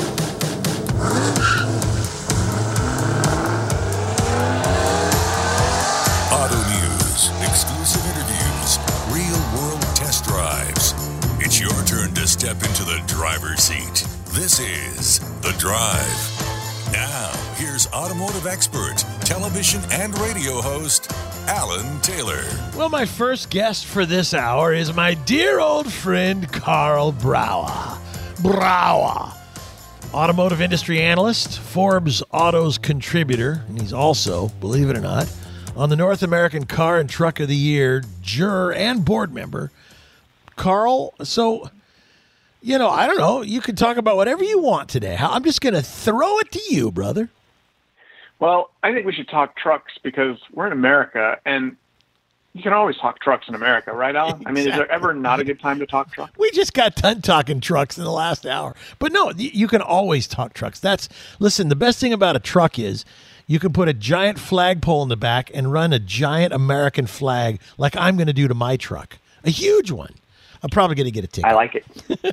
Auto news, exclusive interviews, real-world test drives. It's your turn to step into the driver's seat. This is The Drive. Now, here's automotive expert, television and radio host, Alan Taylor. Well, my first guest for this hour is my dear old friend, Carl Brower. Brower. Automotive industry analyst, Forbes Autos contributor, and he's also, believe it or not, on the North American Car and Truck of the Year juror and board member. Carl, so, you know, I don't know. You can talk about whatever you want today. I'm just going to throw it to you, brother. Well, I think we should talk trucks because we're in America, and you can always talk trucks in America, right, Alan? I mean, is there ever not a good time to talk trucks? We just got done talking trucks in the last hour. But no, y- you can always talk trucks. That's, listen, the best thing about a truck is you can put a giant flagpole in the back and run a giant American flag like I'm going to do to my truck. A huge one. I'm probably going to get a ticket. I like it.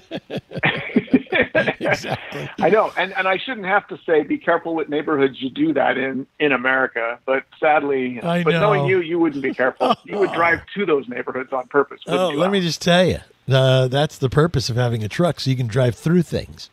Exactly. I know, and, and I shouldn't have to say be careful what neighborhoods you do that in, in America, but sadly, I but know. knowing you, you wouldn't be careful. You would drive to those neighborhoods on purpose. wouldn't Oh, you, let me Alan? just tell you, uh, that's the purpose of having a truck, so you can drive through things.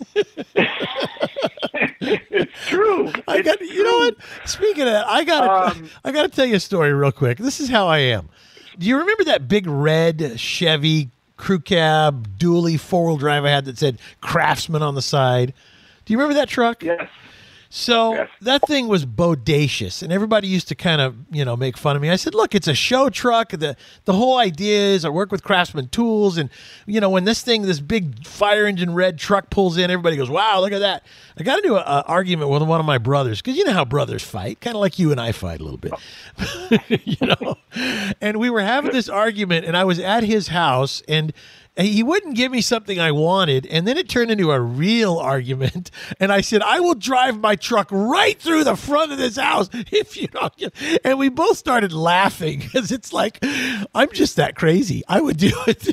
It's true. I It's got, you know what? Speaking of that, I got, Um, I got to tell you a story real quick. This is how I am. Do you remember that big red Chevy crew cab dually four wheel drive I had that said Craftsman on the side? Do you remember that truck? Yes. So Yes. that thing was bodacious, and everybody used to kind of, you know, make fun of me. I said, look, it's a show truck. The the whole idea is I work with Craftsman Tools, and, you know, when this thing, this big fire engine red truck pulls in, everybody goes, wow, look at that. I got into an argument with one of my brothers, because you know how brothers fight, kind of like you and I fight a little bit, you know. And we were having this argument, and I was at his house, and he wouldn't give me something I wanted, and then it turned into a real argument. And I said, I will drive my truck right through the front of this house if you don't. And we both started laughing because it's like, I'm just that crazy. I would do it.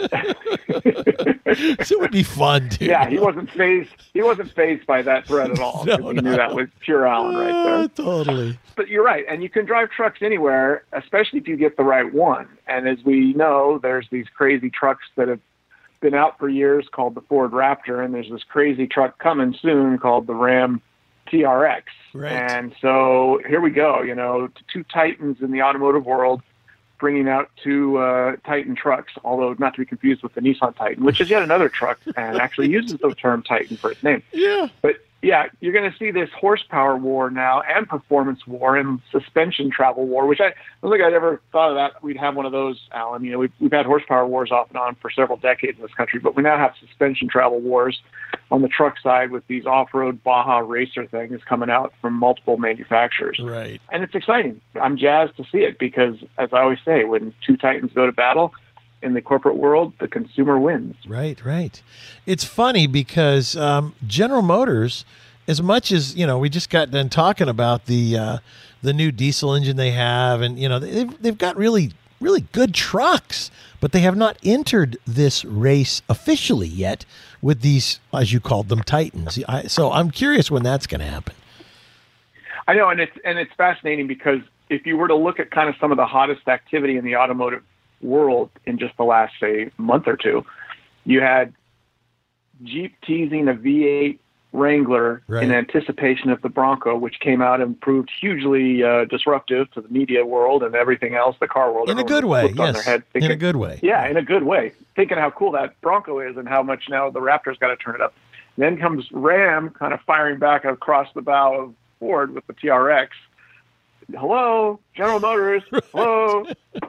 So it would be fun, too. Yeah, he wasn't phased. He wasn't phased by that threat at all. No, he no. knew that was pure Alan right there. Uh, totally. But you're right, and you can drive trucks anywhere, especially if you get the right one. And as we know, there's these crazy trucks that have been out for years called the Ford Raptor, and there's this crazy truck coming soon called the Ram T R X. Right. And so here we go, you know, two titans in the automotive world bringing out two uh, Titan trucks, although not to be confused with the Nissan Titan, which is yet another truck and actually uses the term Titan for its name. Yeah. But yeah, you're going to see this horsepower war now and performance war and suspension travel war, which I don't think I'd ever thought of that. We'd have one of those, Alan. You know, we've, we've had horsepower wars off and on for several decades in this country, but we now have suspension travel wars on the truck side with these off-road Baja racer things coming out from multiple manufacturers. Right. And it's exciting. I'm jazzed to see it because, as I always say, when two titans go to battle in the corporate world, the consumer wins. Right, right. It's funny because um, General Motors, as much as, you know, we just got done talking about the uh, the new diesel engine they have, and, you know, they've, they've got really, really good trucks, but they have not entered this race officially yet with these, as you called them, Titans. I, so I'm curious when that's going to happen. I know, and it's and it's fascinating because if you were to look at kind of some of the hottest activity in the automotive world in just the last, say, month or two, you had Jeep teasing a V eight Wrangler Right. in anticipation of the Bronco, which came out and proved hugely uh, disruptive to the media world and everything else, the car world. In a Everyone good way, flipped on their yes. head In thinking- a good way. Yeah, in a good way. Thinking how cool that Bronco is and how much now the Raptor's got to turn it up. Then comes Ram kind of firing back across the bow of Ford with the T R X. Hello, General Motors. Hello.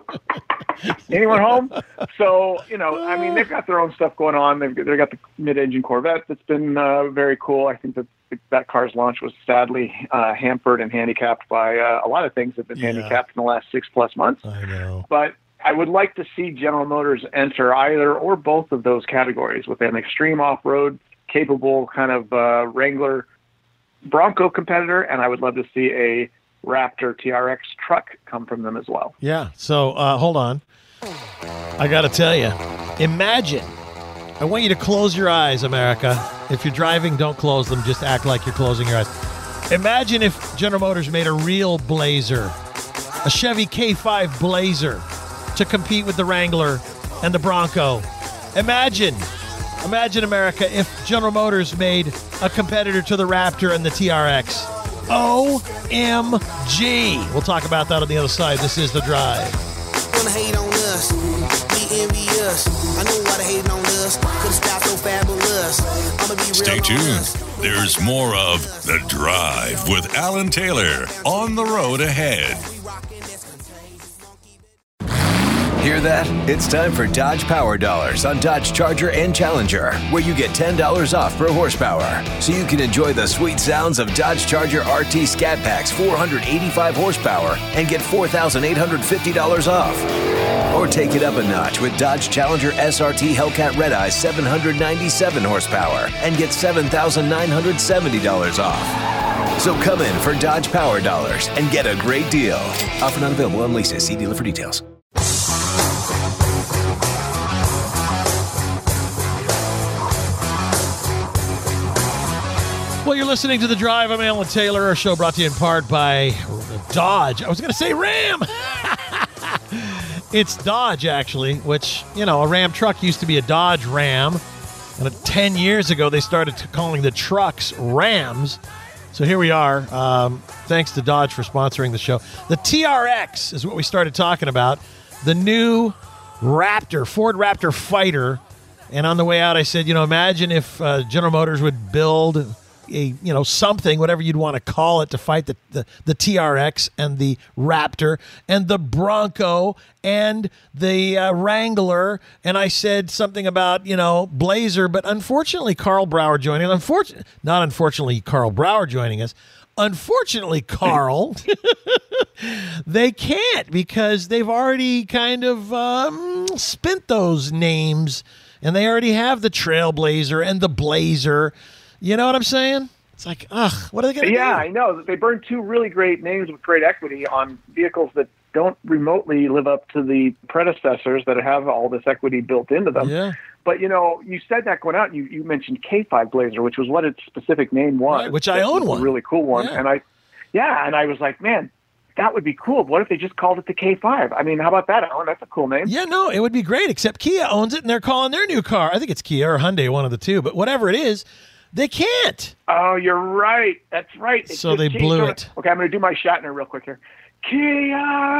Anyone home? So, you know, I mean, they've got their own stuff going on. They've, they've got the mid-engine Corvette that's been uh, very cool. I think that that car's launch was sadly uh, hampered and handicapped by uh, a lot of things that have been Yeah. handicapped in the last six-plus months. I know. But I would like to see General Motors enter either or both of those categories with an extreme off-road capable kind of uh, Wrangler Bronco competitor, and I would love to see a Raptor T R X truck come from them as well. Yeah. So uh, hold on. I got to tell you, imagine. I want you to close your eyes, America. If you're driving, don't close them. Just act like you're closing your eyes. Imagine if General Motors made a real Blazer, a Chevy K five Blazer, to compete with the Wrangler and the Bronco. Imagine. Imagine, America, if General Motors made a competitor to the Raptor and the T R X. O M G. We'll talk about that on the other side. This is The Drive. Wanna hate on us, we envy us. I know why they hating on us, cause it's got so fabulous. I'ma be real Stay on tuned. us. There's more of The Drive with Alan Taylor on the road ahead. Hear that? It's time for Dodge Power Dollars on Dodge Charger and Challenger, where you get ten dollars off per horsepower. So you can enjoy the sweet sounds of Dodge Charger R T Scat Pack's four hundred eighty-five horsepower and get four thousand eight hundred fifty dollars off. Or take it up a notch with Dodge Challenger S R T Hellcat Red Eye seven hundred ninety-seven horsepower and get seven thousand nine hundred seventy dollars off. So come in for Dodge Power Dollars and get a great deal. Offer not available on leases. See dealer for details. Well, you're listening to The Drive. I'm Alan Taylor. Our show brought to you in part by Dodge. I was going to say Ram. It's Dodge, actually, which, you know, a Ram truck used to be a Dodge Ram. And ten years ago, they started calling the trucks Rams. So here we are. Um, thanks to Dodge for sponsoring the show. The T R X is what we started talking about. The new Raptor, Ford Raptor Fighter. And on the way out, I said, you know, imagine if uh, General Motors would build a you know something, whatever you'd want to call it, to fight the, the the T R X and the Raptor and the Bronco and the uh, Wrangler, and I said something about you know Blazer, but unfortunately Carl Brower joining. Unfortunately, not unfortunately Carl Brower joining us. Unfortunately, Carl, they can't because they've already kind of um, spent those names, and they already have the Trailblazer and the Blazer. You know what I'm saying? It's like, ugh, what are they going to yeah, do? I know. They burned two really great names with great equity on vehicles that don't remotely live up to the predecessors that have all this equity built into them. Yeah. But, you know, you said that going out, you, you mentioned K five Blazer, which was what its specific name was. Right, which I own was one. A really cool one. Yeah. And I, yeah, and I was like, man, that would be cool. What if they just called it the K five? I mean, how about that, Alan? That's a cool name. Yeah, no, it would be great, except Kia owns it, and they're calling their new car. I think it's Kia or Hyundai, one of the two. But whatever it is, they can't. Oh, you're right. That's right. It's So just they changed blew over- it. Okay, I'm going to do my Shatner real quick here. Kia.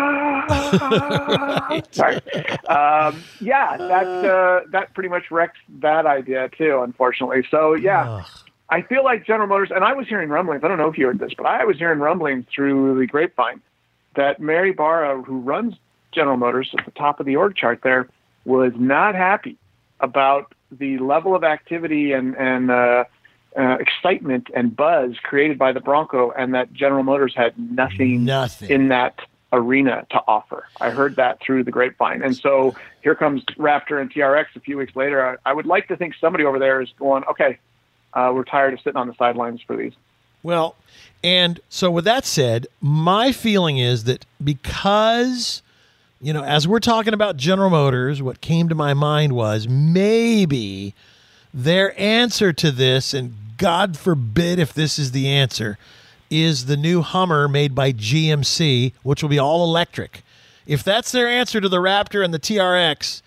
Sorry. Um, yeah, that uh, that pretty much wrecks that idea too, unfortunately. So yeah, Ugh. I feel like General Motors, and I was hearing rumblings. I don't know if you heard this, but I was hearing rumblings through the grapevine that Mary Barra, who runs General Motors at the top of the org chart there, was not happy about the level of activity and and uh, uh, excitement and buzz created by the Bronco, and that General Motors had nothing, Nothing. in that arena to offer. I heard that through the grapevine. And so here comes Raptor and T R X a few weeks later. I, I would like to think somebody over there is going, okay, uh, we're tired of sitting on the sidelines for these. Well, and so with that said, my feeling is that because, you know, as we're talking about General Motors, what came to my mind was maybe their answer to this, and God forbid if this is the answer, is the new Hummer made by G M C, which will be all electric. If that's their answer to the Raptor and the T R X,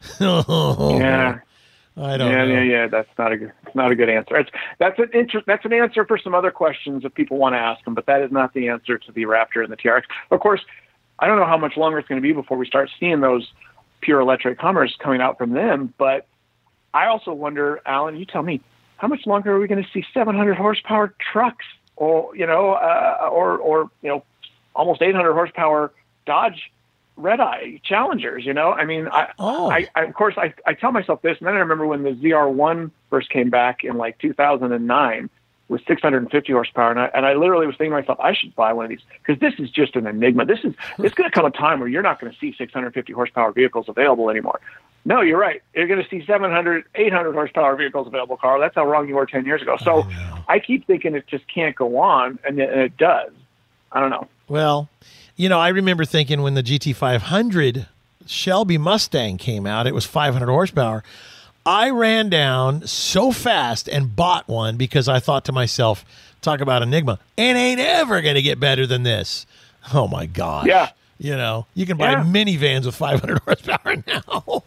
yeah. I don't yeah, know. yeah, yeah. That's not a good. It's not a good answer. It's that's an inter- That's an answer for some other questions that people want to ask them, but that is not the answer to the Raptor and the T R X. Of course, I don't know how much longer it's going to be before we start seeing those pure electric Hummers coming out from them. But I also wonder, Alan, you tell me, how much longer are we going to see seven hundred horsepower trucks, or you know, uh, or or you know, almost eight hundred horsepower Dodge Red Eye Challengers? You know, I mean, I, Oh. I, I of course I, I tell myself this, and then I remember when the Z R one first came back in like two thousand nine with six hundred fifty horsepower, and I, and I literally was thinking to myself, I should buy one of these because this is just an enigma. This is it's going to come a time where you're not going to see six hundred fifty horsepower vehicles available anymore. No, you're right. You're going to see seven hundred, eight hundred horsepower vehicles available, Carl. That's how wrong you were ten years ago. So I, I keep thinking it just can't go on, and it, and it does. I don't know. Well, you know, I remember thinking when the G T five hundred Shelby Mustang came out, it was five hundred horsepower. I ran down so fast and bought one because I thought to myself, talk about enigma, it ain't ever going to get better than this. Oh, my gosh. Yeah. You know, you can buy Yeah. minivans with five hundred horsepower now.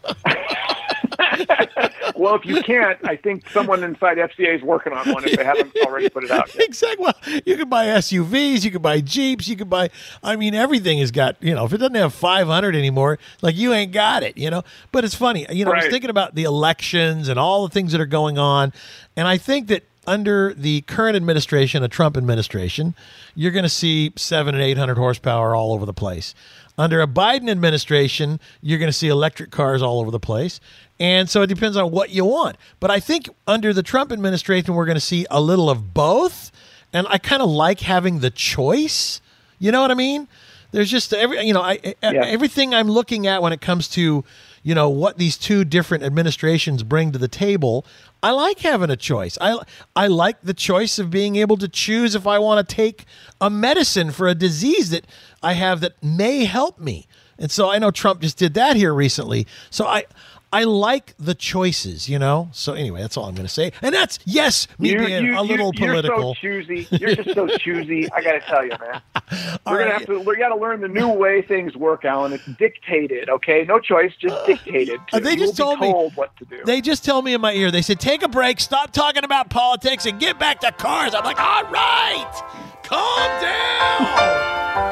Well, if you can't, I think someone inside F C A is working on one if they haven't already put it out yet. Exactly. Well, you can buy S U Vs, you can buy Jeeps, you can buy, I mean, everything has got, you know, if it doesn't have five hundred anymore, like you ain't got it, you know. But it's funny, you know, I was Right. thinking about the elections and all the things that are going on. And I think that under the current administration, a Trump administration, you're going to see seven and eight hundred horsepower all over the place. Under a Biden administration, you're going to see electric cars all over the place. And so it depends on what you want. But I think under the Trump administration, we're going to see a little of both. And I kind of like having the choice. You know what I mean? There's just every, you know, I, I- Yeah. everything I'm looking at when it comes to, you know, what these two different administrations bring to the table. I like having a choice. I, I like the choice of being able to choose if I want to take a medicine for a disease that I have that may help me. And so I know Trump just did that here recently. So I, I like the choices, you know? So anyway, that's all I'm going to say. And that's, yes, me You- being you- a little you- political. You're so choosy. You're just so choosy. I got to tell you, man. All We're gonna right. have to. We got to learn the new way things work, Alan. It's dictated. Okay, no choice, just dictated. Uh, To. they just You'll told be me- told what to do. They just tell me in my ear, they said, take a break, stop talking about politics, and get back to cars. I'm like, all right, calm down.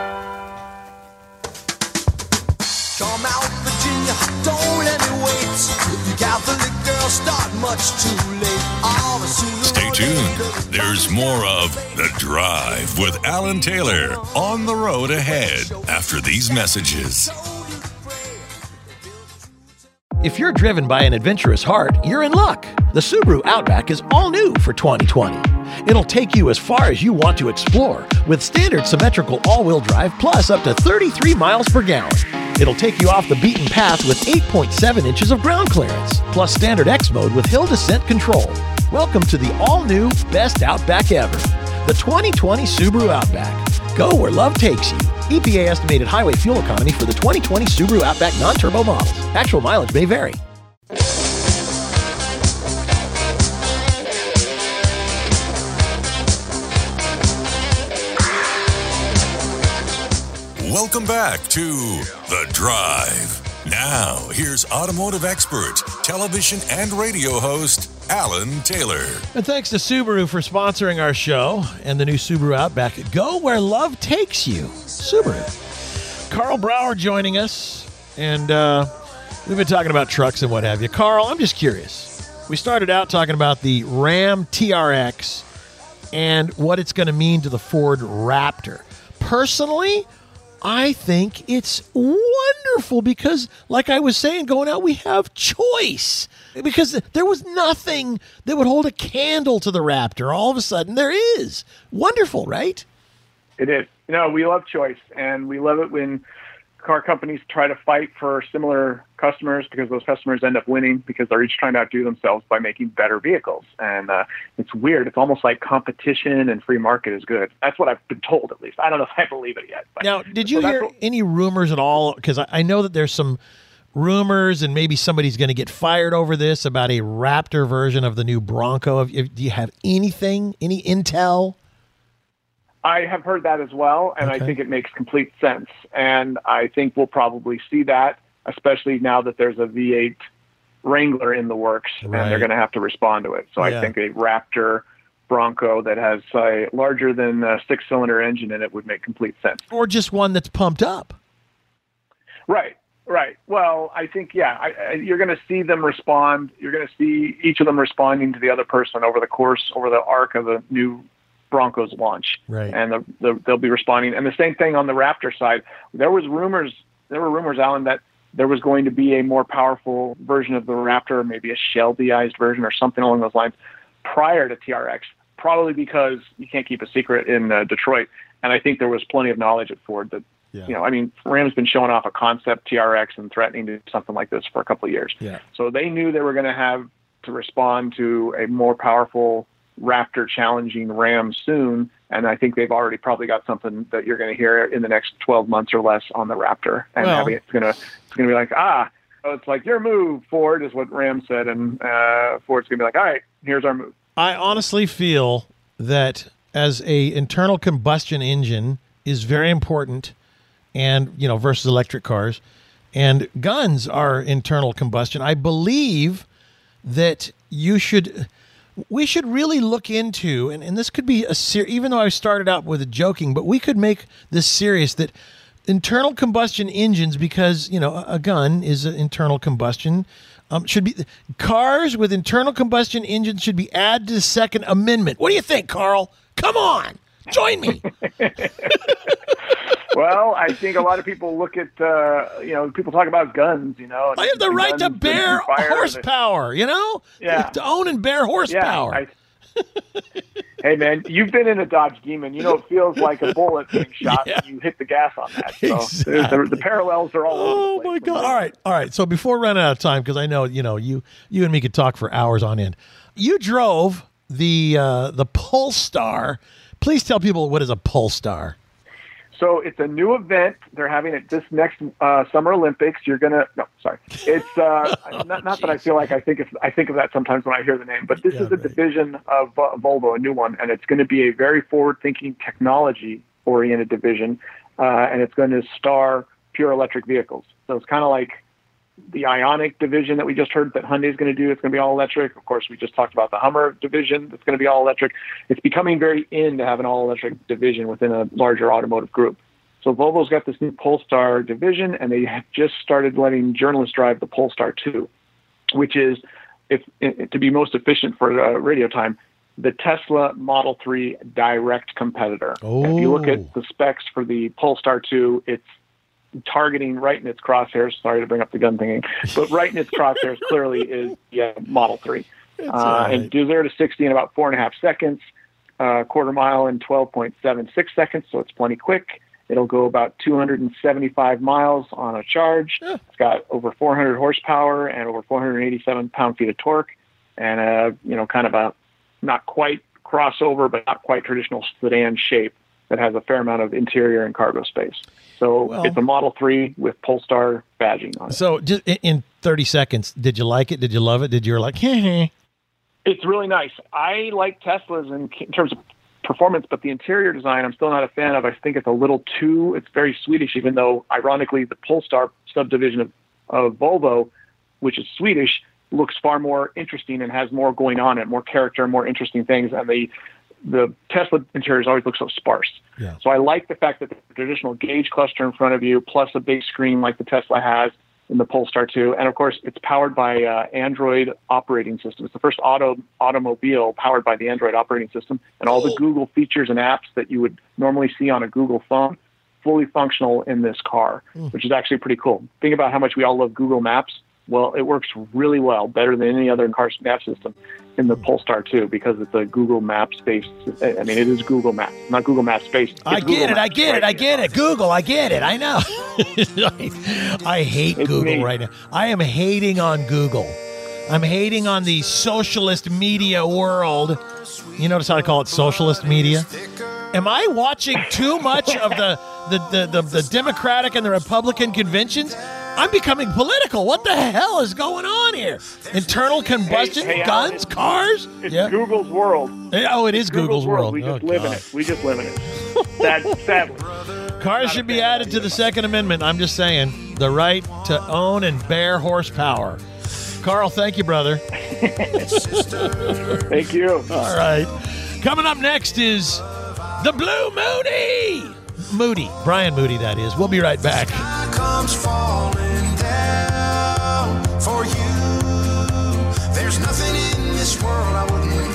Come out, Virginia, don't let me wait. You Catholic girls start much too late. All the sooner Stay or tuned. There's more of The Drive with Alan Taylor on the road ahead after these messages. If you're driven by an adventurous heart, you're in luck. The Subaru Outback is all new for twenty twenty. It'll take you as far as you want to explore with standard symmetrical all-wheel drive plus up to thirty-three miles per gallon. It'll take you off the beaten path with eight point seven inches of ground clearance, plus standard X mode with hill descent control. Welcome to the all-new best Outback ever, the twenty twenty Subaru Outback. Go where love takes you. E P A estimated highway fuel economy for the twenty twenty Subaru Outback non-turbo models. Actual mileage may vary. Welcome back to The Drive. Now, here's automotive expert, television and radio host, Alan Taylor. And thanks to Subaru for sponsoring our show and the new Subaru Outback. Go where love takes you. Subaru. Carl Brower joining us, and uh, we've been talking about trucks and what have you. Carl, I'm just curious. We started out talking about the Ram T R X and what it's going to mean to the Ford Raptor. Personally, I think it's wonderful because, like I was saying, going out, we have choice. Because there was nothing that would hold a candle to the Raptor. All of a sudden, there is. Wonderful, right? It is. You know, we love choice, and we love it when car companies try to fight for similar customers because those customers end up winning because they're each trying to outdo themselves by making better vehicles. And uh, it's weird. It's almost like competition and free market is good. That's what I've been told, at least. I don't know if I believe it yet. But, now, did you so hear what, any rumors at all? Because I, I know that there's some rumors, and maybe somebody's going to get fired over this, about a Raptor version of the new Bronco. If, if, do you have anything, any intel? I have heard that as well, and Okay. I think it makes complete sense. And I think we'll probably see that, especially now that there's a V eight Wrangler in the works, Right. and they're going to have to respond to it. So Yeah. I think a Raptor Bronco that has a larger than a six-cylinder engine in it would make complete sense. Or just one that's pumped up? Right, right. Well, I think, yeah, I, I, you're going to see them respond. You're going to see each of them responding to the other person over the course, over the arc of the new Broncos launch. Right. And the, the, they'll be responding. And the same thing on the Raptor side. There was rumors, there were rumors, Alan, that there was going to be a more powerful version of the Raptor, maybe a Shelbyized version or something along those lines prior to T R X, probably because you can't keep a secret in uh, Detroit. And I think there was plenty of knowledge at Ford that, Yeah. you know, I mean, Ram's been showing off a concept T R X and threatening to do something like this for a couple of years. Yeah. So they knew they were going to have to respond to a more powerful Raptor challenging Ram soon. And I think they've already probably got something that you're going to hear in the next twelve months or less on the Raptor. And Well- having it's going to, it's going to be like, ah, so it's like your move, Ford, is what Ram said. And uh, Ford's going to be like, all right, here's our move. I honestly feel that as a internal combustion engine is very important, and you know, versus electric cars, and guns are internal combustion. I believe that you should, we should really look into, and, and this could be a ser- even though I started out with a joking, but we could make this serious, that internal combustion engines, because you know, a, a gun is an internal combustion. Um, should be cars with internal combustion engines should be added to the Second Amendment. What do you think, Carl? Come on, join me. Well, I think a lot of people look at, uh, you know, people talk about guns, you know. and- I have the and right to guns bear and fire, horsepower, you know? Yeah. To own and bear horsepower. Yeah, I, hey, man, you've been in a Dodge Demon. You know, it feels like a bullet being shot Yeah. when you hit the gas on that. So Exactly. the, the parallels are all over Oh the place. my God! All right, all right. So before running out of time, because I know you know you you and me could talk for hours on end. You drove the uh, the Polestar. Please tell people what is a Polestar. So it's a new event. They're having it this next uh, Summer Olympics. You're gonna no, sorry. It's uh, not, not that I feel like I think of I think of that sometimes when I hear the name, but this Yeah, is a right. division of uh, Volvo, a new one, and it's going to be a very forward-thinking, technology-oriented division, uh, and it's going to star pure electric vehicles. So it's kind of like the Ioniq division that we just heard that Hyundai is going to do. It's going to be all electric. Of course, we just talked about the Hummer division that's going to be all electric. It's becoming very in to have an all electric division within a larger automotive group. So Volvo's got this new Polestar division, and they have just started letting journalists drive the Polestar two, which is, if, if to be most efficient for uh, radio time, the Tesla Model three direct competitor. Oh. If you look at the specs for the Polestar two, it's targeting right in its crosshairs. Sorry to bring up the gun thingy, but right in its crosshairs clearly is the uh, Model three. Uh, right. And do zero to sixty in about four and a half seconds, uh, quarter mile in twelve point seven six seconds, so it's plenty quick. It'll go about two hundred seventy-five miles on a charge. Yeah. It's got over four hundred horsepower and over four hundred eighty-seven pound-feet of torque, and a, you know, kind of a not quite crossover, but not quite traditional sedan shape that has a fair amount of interior and cargo space. So Well- it's a Model three with Polestar badging on it. So just in- in thirty seconds, did you like it? Did you love it? Did you like, heh heh? It's really nice. I like Teslas in, in terms of performance, but the interior design I'm still not a fan of. I think it's a little too, it's very Swedish, even though, ironically, the Polestar subdivision of, of Volvo, which is Swedish, looks far more interesting and has more going on it, more character, more interesting things. And the the Tesla interiors always look so sparse. Yeah. So I like the fact that the traditional gauge cluster in front of you, plus a big screen like the Tesla has in the Polestar two. And of course, it's powered by uh, Android operating system. It's the first auto automobile powered by the Android operating system, and all the Google features and apps that you would normally see on a Google phone, fully functional in this car, Mm. which is actually pretty cool. Think about how much we all love Google Maps. Well, it works really well, better than any other car map system in the Polestar two, because it's a Google Maps based. I mean, it is Google Maps, not Google Maps based. I get it, I get it, I get it. Google, I get it. I know. I, I hate It's Google me. right now. I am hating on Google. I'm hating on the socialist media world. You notice how I call it socialist media? Am I watching too much of the, the, the, the, the Democratic and the Republican conventions? I'm becoming political. What the hell is going on here? Internal combustion, Hey, hey, Alan, guns, it's- cars? It's Yeah. Google's world. Oh, it is Google's, world. We just Oh, live in God. it. We just live in it. Sad, sadly. Cars should be added to the Second Amendment. I'm just saying. The right to own and bear horsepower. Carl, thank you, brother. Thank you. All right. Coming up next is the Blue Moody. Moody. Brian Moody, that is. We'll be right back. Comes falling down for you. There's nothing in this world I wouldn't do.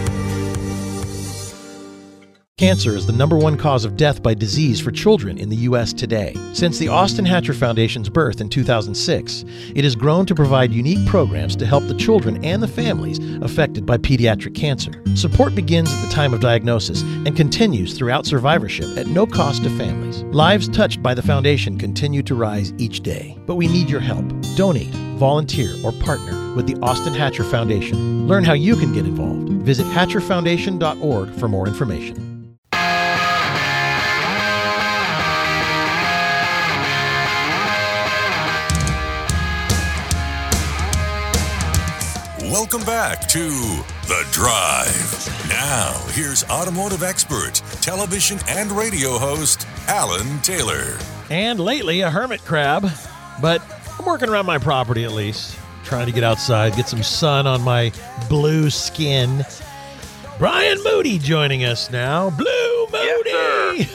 Cancer is the number one cause of death by disease for children in the U S today. Since the Austin Hatcher Foundation's birth in two thousand six, it has grown to provide unique programs to help the children and the families affected by pediatric cancer. Support begins at the time of diagnosis and continues throughout survivorship at no cost to families. Lives touched by the foundation continue to rise each day, but we need your help. Donate, volunteer, or partner with the Austin Hatcher Foundation. Learn how you can get involved. Visit hatcher foundation dot org for more information. Welcome back to The Drive. Now, here's automotive expert, television and radio host, Alan Taylor. And lately, a hermit crab, but I'm working around my property at least, trying to get outside, get some sun on my blue skin. Brian Moody joining us now. Blue Moody!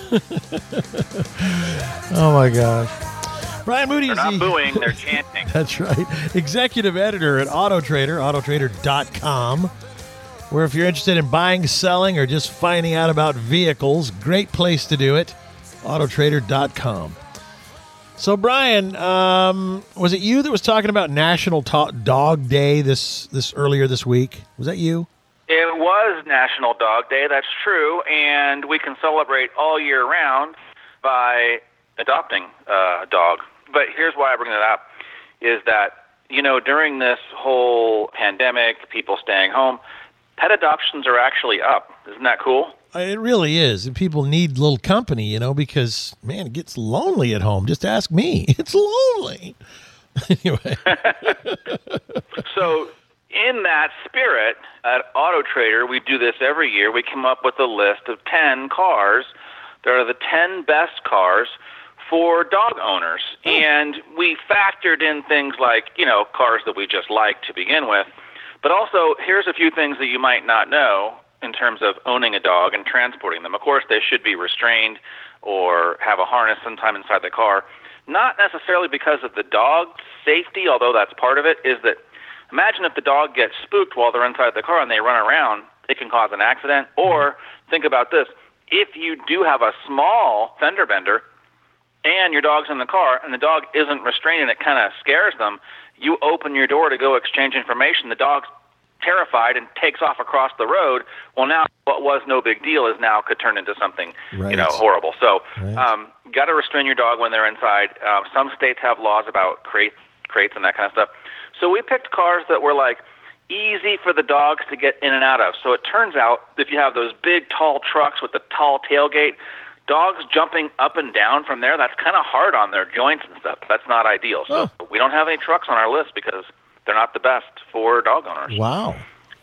Oh my gosh. Brian Moody They're is not the- booing, they're chanting. That's right. Executive editor at Auto Trader, auto trader dot com, where if you're interested in buying, selling, or just finding out about vehicles, great place to do it, auto trader dot com. So, Brian, um, was it you that was talking about National Ta- Dog Day this this earlier this week? Was that you? It was National Dog Day, that's true, and we can celebrate all year round by adopting uh, a dog. But here's why I bring that up, is that, you know, during this whole pandemic, people staying home, pet adoptions are actually up. Isn't that cool? Uh, It really is. And people need little company, you know, because, man, it gets lonely at home. Just ask me. It's lonely. Anyway. So in that spirit, at Auto Trader, we do this every year. We come up with a list of ten cars that are the ten best cars for dog owners. And we factored in things like, you know, cars that we just like to begin with. But also, here's a few things that you might not know in terms of owning a dog and transporting them. Of course, they should be restrained or have a harness sometime inside the car. Not necessarily because of the dog's safety, although that's part of it, is that imagine if the dog gets spooked while they're inside the car and they run around. it can cause an accident. Or think about this. If you do have a small fender bender and your dog's in the car and the dog isn't restrained and it kind of scares them, you open your door to go exchange information. The dog's terrified and takes off across the road. Well, now what was no big deal is now could turn into something, Right. you know, horrible. So, Right. um, got to restrain your dog when they're inside. Uh, some states have laws about crates, crates and that kind of stuff. So we picked cars that were like easy for the dogs to get in and out of. So it turns out if you have those big, tall trucks with the tall tailgate, dogs jumping up and down from there, that's kind of hard on their joints and stuff. That's not ideal. So Oh. we don't have any trucks on our list because they're not the best for dog owners. Wow.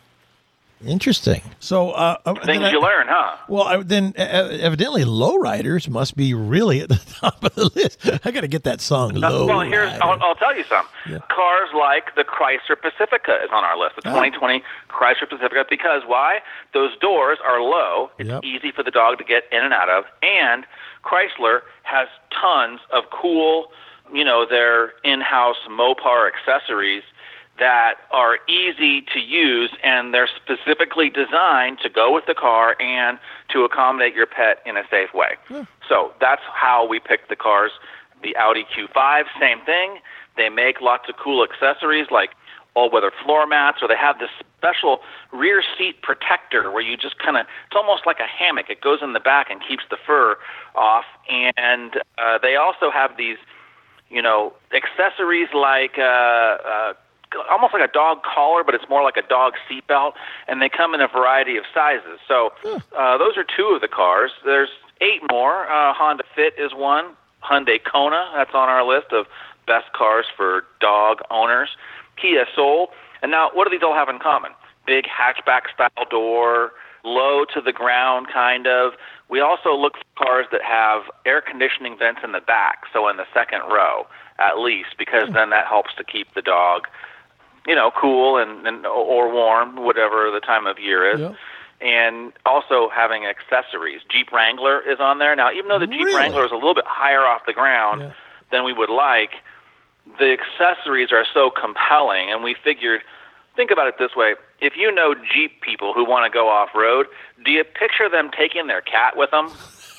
Interesting. So, uh, uh, Things then I- you learn, huh? Well, I, then uh, evidently lowriders must be really at the top of the list. I got to get that song. Uh, Low well, here's I'll, I'll tell you some. Yeah. Cars like the Chrysler Pacifica is on our list. The Oh. twenty twenty Chrysler Pacifica, because why? Those doors are low. It's Yep. easy for the dog to get in and out of, and Chrysler has tons of cool, you know, their in-house Mopar accessories that are easy to use, and they're specifically designed to go with the car and to accommodate your pet in a safe way. So that's how we picked the cars. The Audi Q five, same thing. They make lots of cool accessories like all-weather floor mats, or they have this special rear seat protector where you just kind of, it's almost like a hammock. It goes in the back and keeps the fur off. And uh, they also have these, you know, accessories like uh, uh, almost like a dog collar, but it's more like a dog seatbelt, and they come in a variety of sizes. So uh, those are two of the cars. There's eight more. Uh, Honda Fit is one. Hyundai Kona, that's on our list of best cars for dog owners. Kia Soul. And now, what do these all have in common? Big hatchback-style door, low to the ground, kind of. We also look for cars that have air conditioning vents in the back, so in the second row, at least, because then that helps to keep the dog, you know, cool and, and or warm, whatever the time of year is. Yep. And also having accessories. Jeep Wrangler is on there. Now, even though the Jeep Really? Wrangler is a little bit higher off the ground Yeah. than we would like, the accessories are so compelling, and we figured, think about it this way. If you know Jeep people who want to go off-road, do you picture them taking their cat with them?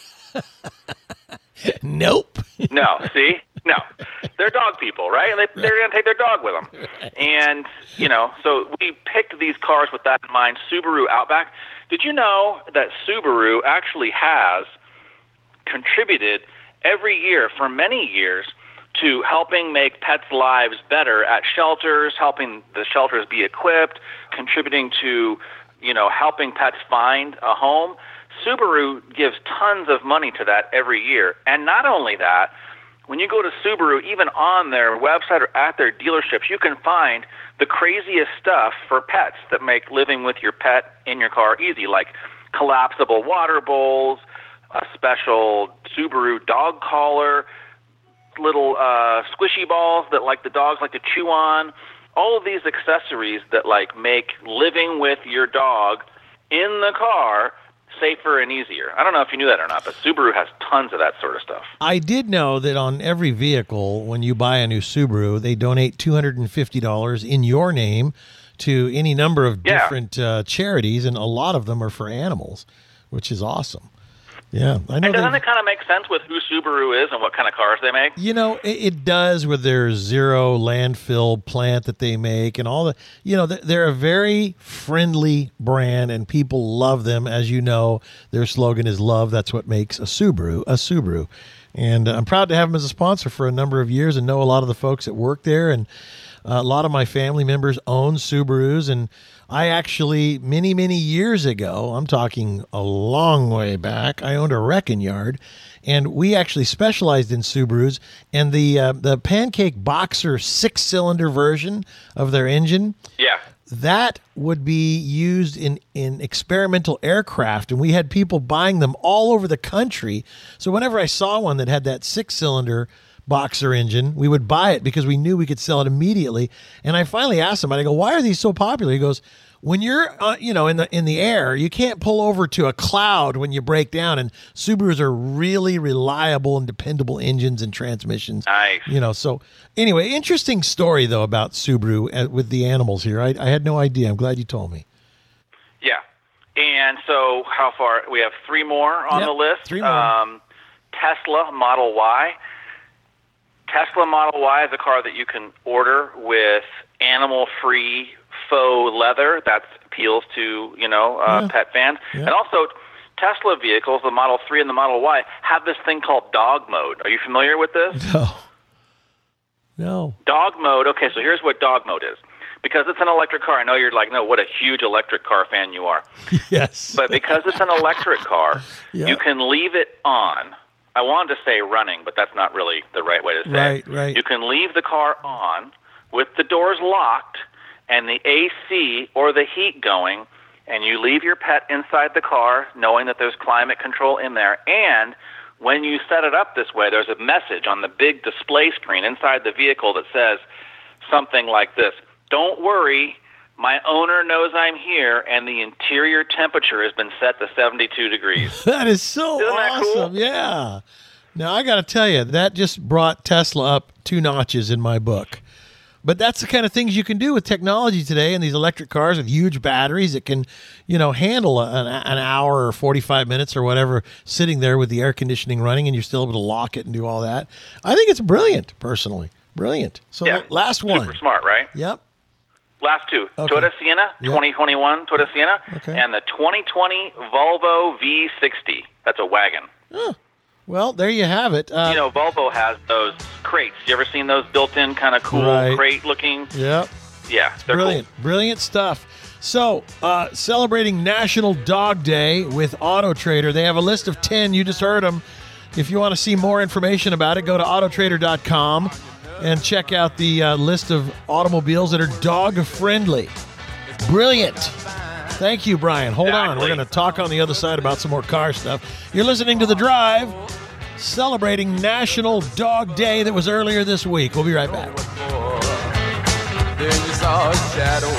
Nope. No, see? No. They're dog people, right? They, they're going to take their dog with them. And, you know, so we picked these cars with that in mind. Subaru Outback. Did you know that Subaru actually has contributed every year for many years to helping make pets' lives better at shelters, helping the shelters be equipped, contributing to, you know, helping pets find a home? Subaru gives tons of money to that every year. And not only that, when you go to Subaru, even on their website or at their dealerships, you can find the craziest stuff for pets that make living with your pet in your car easy, like collapsible water bowls, a special Subaru dog collar, little uh, squishy balls that like the dogs like to chew on, all of these accessories that like make living with your dog in the car safer and easier. I don't know if you knew that or not, but Subaru has tons of that sort of stuff. I did know that on every vehicle, when you buy a new Subaru, they donate two hundred fifty dollars in your name to any number of Yeah. different uh, charities, and a lot of them are for animals, which is awesome. Yeah, I know. And doesn't they've- it kind of make sense with who Subaru is and what kind of cars they make? You know, it, it does with their zero landfill plant that they make and all the, you know, they're, they're a very friendly brand and people love them. As you know, their slogan is love. That's what makes a Subaru a Subaru. And I'm proud to have them as a sponsor for a number of years and know a lot of the folks that work there. And uh, a lot of my family members own Subarus. And I actually, many, many years ago, I'm talking a long way back, I owned a wrecking yard, and we actually specialized in Subarus. And the uh, the Pancake Boxer six-cylinder version of their engine, Yeah. that would be used in, in experimental aircraft, and we had people buying them all over the country. So whenever I saw one that had that six-cylinder Boxer engine, we would buy it because we knew we could sell it immediately. And I finally asked him, I go, why are these so popular? He goes, when you're, uh, you know, in the in the air, you can't pull over to a cloud when you break down. And Subarus are really reliable and dependable engines and transmissions. Nice. You know, so anyway, interesting story though about Subaru uh, with the animals here. I, I had no idea. I'm glad you told me. Yeah. And so how far? We have three more on Yep, the list. three more. Um, Tesla Model Y. Tesla Model Y is a car that you can order with animal-free faux leather. That appeals to, you know, uh, Yeah. pet fans. Yeah. And also, Tesla vehicles, the Model three and the Model Y, have this thing called dog mode. Are you familiar with this? No. No. Dog mode, okay, so here's what dog mode is. Because it's an electric car, I know you're like, no, what a huge electric car fan you are. Yes. But because it's an electric car, Yeah. you can leave it on. I wanted to say running, but that's not really the right way to say Right, it. right. You can leave the car on with the doors locked and the A C or the heat going, and you leave your pet inside the car knowing that there's climate control in there. And when you set it up this way, there's a message on the big display screen inside the vehicle that says something like this: "Don't worry, my owner knows I'm here, and the interior temperature has been set to seventy-two degrees." That is so Isn't that cool? awesome. Yeah. Now, I got to tell you, that just brought Tesla up two notches in my book. But that's the kind of things you can do with technology today and these electric cars with huge batteries that can, you know, handle an, an hour or forty-five minutes or whatever sitting there with the air conditioning running, and you're still able to lock it and do all that. I think it's brilliant, personally. Brilliant. So Yeah, last one. Super smart, right? Yep. Last two. Okay. Toyota Sienna, Yep. twenty twenty-one Toyota Sienna, Okay. and the twenty twenty Volvo V sixty. That's a wagon. Oh, well, there you have it. Uh, You know, Volvo has those crates. You ever seen those built-in kind of cool Right. crate-looking? Yep. Yeah, they're Brilliant. Brilliant stuff. So, uh, celebrating National Dog Day with Auto Trader. They have a list of ten. You just heard them. If you want to see more information about it, go to auto trader dot com and check out the uh, list of automobiles that are dog-friendly. Brilliant. Thank you, Brian. Hold on. We're Exactly. going to talk on the other side about some more car stuff. You're listening to The Drive, celebrating National Dog Day that was earlier this week. We'll be right back. Then you saw a shadow.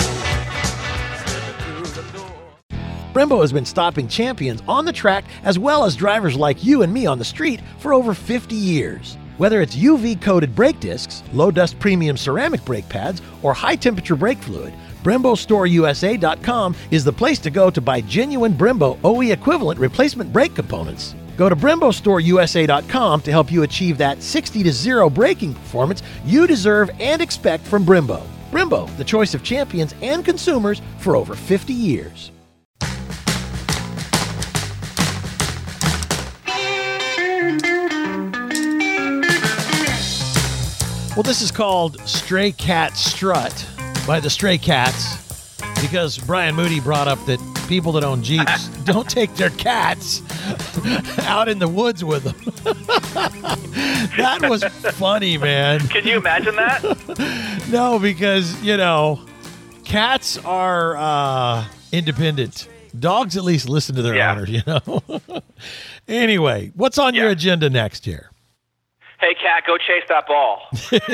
Brembo has been stopping champions on the track as well as drivers like you and me on the street for over fifty years. Whether it's U V-coated brake discs, low-dust premium ceramic brake pads, or high-temperature brake fluid, Brembo Store U S A dot com is the place to go to buy genuine Brembo O E equivalent replacement brake components. Go to Brembo Store U S A dot com to help you achieve that sixty to zero braking performance you deserve and expect from Brembo. Brembo, the choice of champions and consumers for over fifty years. Well, this is called Stray Cat Strut by the Stray Cats because Brian Moody brought up that people that own Jeeps don't take their cats out in the woods with them. That was funny, man. Can you imagine that? No, because, you know, cats are uh, independent. Dogs at least listen to their Yeah. owners, you know. Anyway, what's on your Yeah. agenda next year? Hey, cat, go chase that ball.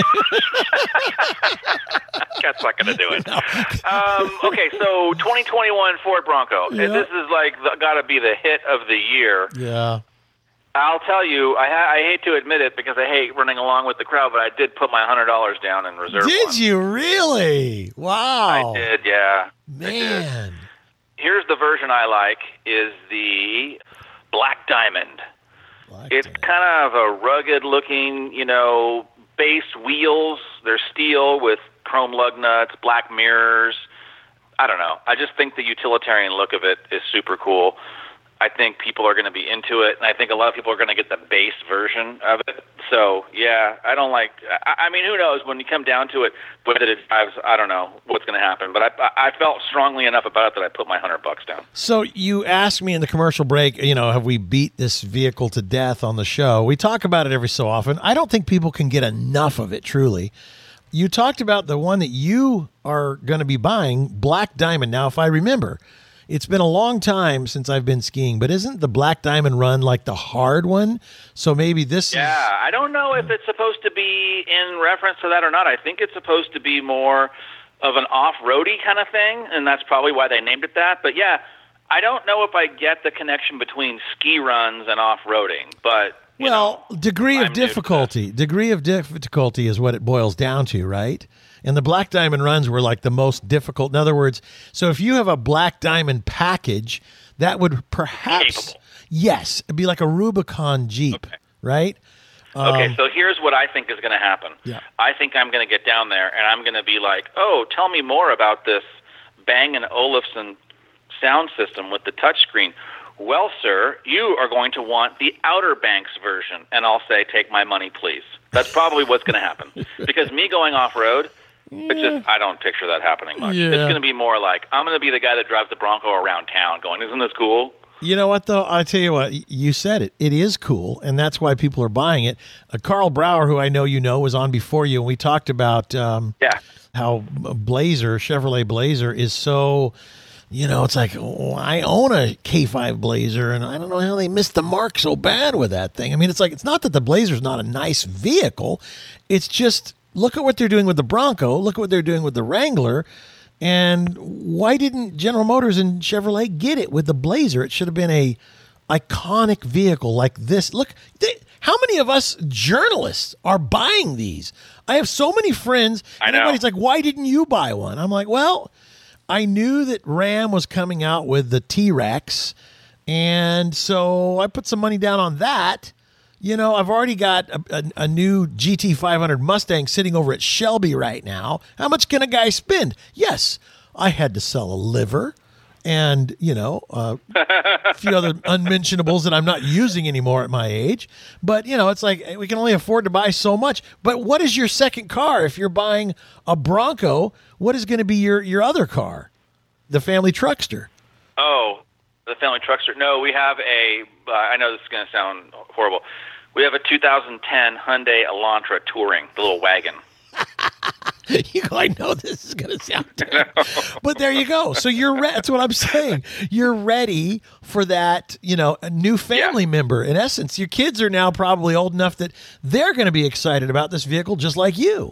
Cat's not going to do it. Um, okay, so twenty twenty-one Ford Bronco. Yeah. This is like got to be the hit of the year. Yeah. I'll tell you, I, ha- I hate to admit it because I hate running along with the crowd, but I did put my one hundred dollars down in reserve. Did one. you really? Wow. I did, yeah. Man. Here's the version I like is the Black Diamond. Black It's Diamond. kind of a rugged-looking, you know, base wheels. They're steel with chrome lug nuts, black mirrors. I don't know. I just think the utilitarian look of it is super cool. I think people are going to be into it, and I think a lot of people are going to get the base version of it. So, yeah, I don't like – I mean, who knows? When you come down to it, whether it drives, I don't know what's going to happen. But I, I felt strongly enough about it that I put my one hundred bucks down. So you asked me in the commercial break, you know, have we beat this vehicle to death on the show? We talk about it every so often. I don't think people can get enough of it, truly. You talked about the one that you are going to be buying, Black Diamond. Now, if I remember, it's been a long time since I've been skiing, but isn't the Black Diamond run like the hard one? So maybe this Yeah, is... I don't know if it's supposed to be in reference to that or not. I think it's supposed to be more of an off-roady kind of thing, and that's probably why they named it that. But yeah, I don't know if I get the connection between ski runs and off-roading, but you Well, know, degree I'm of new to difficulty. Degree of difficulty is what it boils down to, right? And the Black Diamond runs were like the most difficult. In other words, so if you have a Black Diamond package, that would perhaps, Capable. yes, it'd be like a Rubicon Jeep, Okay. right? Um, Okay, so here's what I think is going to happen. Yeah. I think I'm going to get down there and I'm going to be like, oh, tell me more about this Bang and Olufsen sound system with the touchscreen. Well, sir, you are going to want the Outer Banks version. And I'll say, take my money, please. That's probably what's going to happen. Because me going off-road, it's just, I don't picture that happening much. Yeah. It's going to be more like, I'm going to be the guy that drives the Bronco around town going, isn't this cool? You know what, though? I tell you what, y- you said it. It is cool, and that's why people are buying it. Uh, Carl Brower, who I know you know, was on before you, and we talked about um, Yeah. how Blazer, Chevrolet Blazer, is so, you know, it's like, oh, I own a K five Blazer, and I don't know how they missed the mark so bad with that thing. I mean, it's like, it's not that the Blazer's not a nice vehicle. It's just, look at what they're doing with the Bronco. Look at what they're doing with the Wrangler. And why didn't General Motors and Chevrolet get it with the Blazer? It should have been a iconic vehicle like this. Look, they, how many of us journalists are buying these? I have so many friends, I and know. everybody's like, why didn't you buy one? I'm like, well, I knew that Ram was coming out with the T-Rex, and so I put some money down on that. You know, I've already got a, a, a new G T five hundred Mustang sitting over at Shelby right now. How much can a guy spend? Yes, I had to sell a liver and, you know, uh, a few other unmentionables that I'm not using anymore at my age. But, you know, it's like we can only afford to buy so much. But what is your second car? If you're buying a Bronco, what is going to be your, your other car? The family truckster. Oh, the family truckster. No, we have a, uh, I know this is going to sound horrible. We have a two thousand ten Hyundai Elantra Touring, the little wagon. You go, I know this is going to sound terrible. But there you go. So you're re- that's what I'm saying. You're ready for that, you know, a new family Yeah. member. In essence, your kids are now probably old enough that they're going to be excited about this vehicle just like you.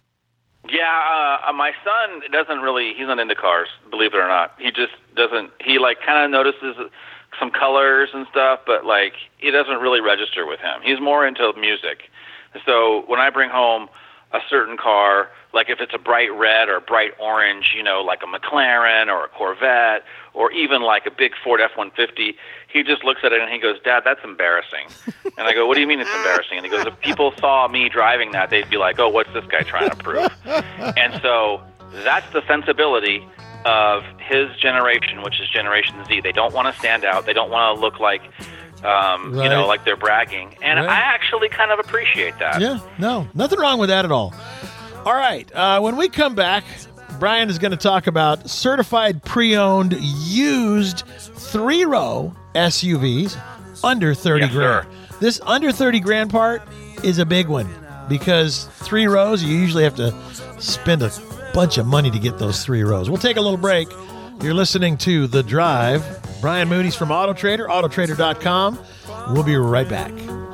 Yeah, uh, my son doesn't really, he's not into cars, believe it or not. He just doesn't, he like kind of notices some colors and stuff, but like it doesn't really register with him. He's more into music. So when I bring home a certain car, like if it's a bright red or bright orange, you know, like a McLaren or a Corvette or even like a big Ford F one fifty, he just looks at it and he goes, Dad, that's embarrassing. And I go, what do you mean it's embarrassing? And he goes, if people saw me driving that, they'd be like, oh, what's this guy trying to prove? And so that's the sensibility of his generation, which is Generation Z. They don't want to stand out. They don't want to look like, um, Right. you know, like they're bragging. And Right. I actually kind of appreciate that. Yeah, no, nothing wrong with that at all. All right, uh, when we come back, Brian is going to talk about certified pre-owned used three-row S U Vs under thirty Yes, grand. sir. This under thirty grand part is a big one because three rows, you usually have to spend a bunch of money to get those three rows. We'll take a little break. You're listening to The Drive. Brian Moody's from Auto Trader, auto trader dot com. We'll be right back.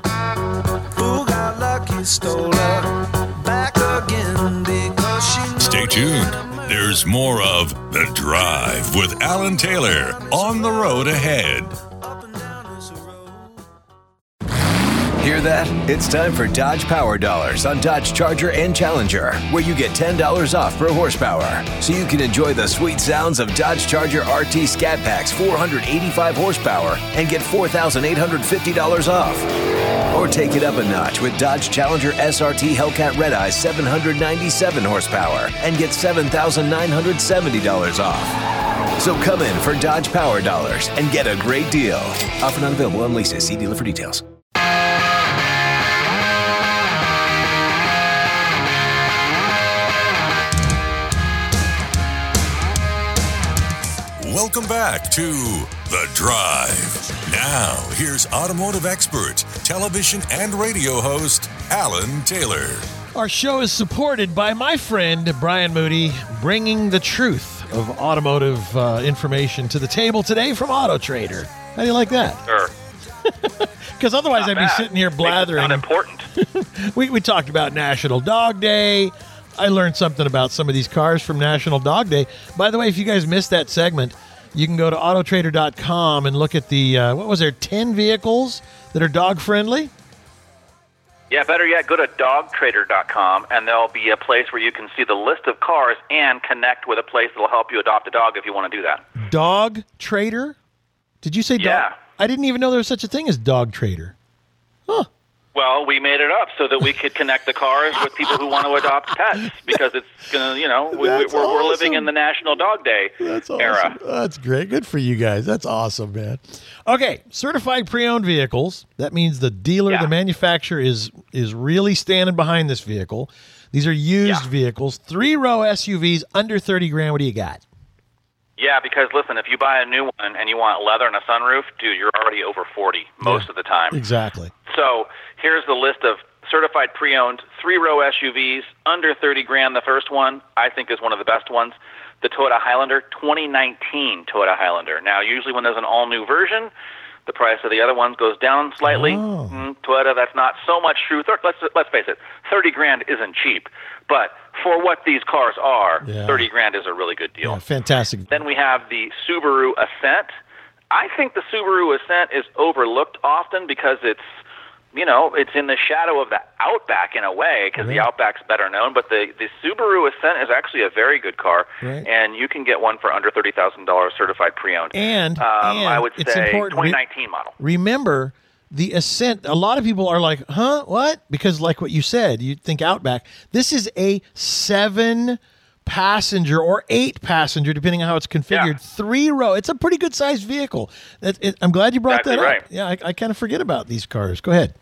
Who got lucky, stole her back again because she Stay tuned. There's more of The Drive with Alan Taylor on the road ahead. Hear that? It's time for Dodge Power Dollars on Dodge Charger and Challenger, where you get ten dollars off per horsepower. So you can enjoy the sweet sounds of Dodge Charger R T Scat Pack's four hundred eighty-five horsepower and get four thousand eight hundred fifty dollars off. Or take it up a notch with Dodge Challenger S R T Hellcat Red Eye seven hundred ninety-seven horsepower and get seven thousand nine hundred seventy dollars off. So come in for Dodge Power Dollars and get a great deal. Offer not available on leases. See dealer for details. Welcome back to The Drive. Now, here's automotive expert, television and radio host, Alan Taylor. Our show is supported by my friend Brian Moody, bringing the truth of automotive uh, information to the table today from Auto Trader. How do you like that? Sure. Because otherwise Not I'd be bad. sitting here Makes it sound blathering. important. We, we talked about National Dog Day. I learned something about some of these cars from National Dog Day. By the way, if you guys missed that segment, you can go to auto trader dot com and look at the, uh, what was there, ten vehicles that are dog friendly? Yeah, better yet, go to dog trader dot com, and there'll be a place where you can see the list of cars and connect with a place that'll help you adopt a dog if you want to do that. Dog Trader? Did you say dog? Yeah. I didn't even know there was such a thing as Dog Trader. Huh. Well, we made it up so that we could connect the cars with people who want to adopt pets because it's going to, you know, we, That's we're, we're awesome. living in the National Dog Day That's awesome. era. That's great. Good for you guys. That's awesome, man. Okay, certified pre-owned vehicles. That means the dealer, Yeah. the manufacturer is is really standing behind this vehicle. These are used Yeah. vehicles, three-row S U Vs under thirty grand. What do you got? Yeah, because listen, if you buy a new one and you want leather and a sunroof, dude, you're already over forty most Yeah. of the time. Exactly. So here's the list of certified pre-owned three-row S U Vs under thirty grand. The first one I think is one of the best ones, the Toyota Highlander, twenty nineteen Toyota Highlander. Now, usually when there's an all-new version, the price of the other ones goes down slightly. Oh. Mm, Toyota, that's not so much true. Thir- Let's let's face it, thirty grand isn't cheap, but for what these cars are, Yeah. thirty grand is a really good deal. Yeah, fantastic. Then we have the Subaru Ascent. I think the Subaru Ascent is overlooked often because it's, you know, it's in the shadow of the Outback in a way because the Right. Outback's better known. But the, the Subaru Ascent is actually a very good car, Right. and you can get one for under thirty thousand dollars certified pre-owned. And, um, and I would it's say important. twenty nineteen model. Remember, the Ascent, a lot of people are like, huh, what? Because like what you said, you think Outback. This is a seven passenger or eight passenger, depending on how it's configured, Yeah. three row. It's a pretty good sized vehicle. That, it, I'm glad you brought Exactly that right. up. Yeah, I, I kind of forget about these cars. Go ahead.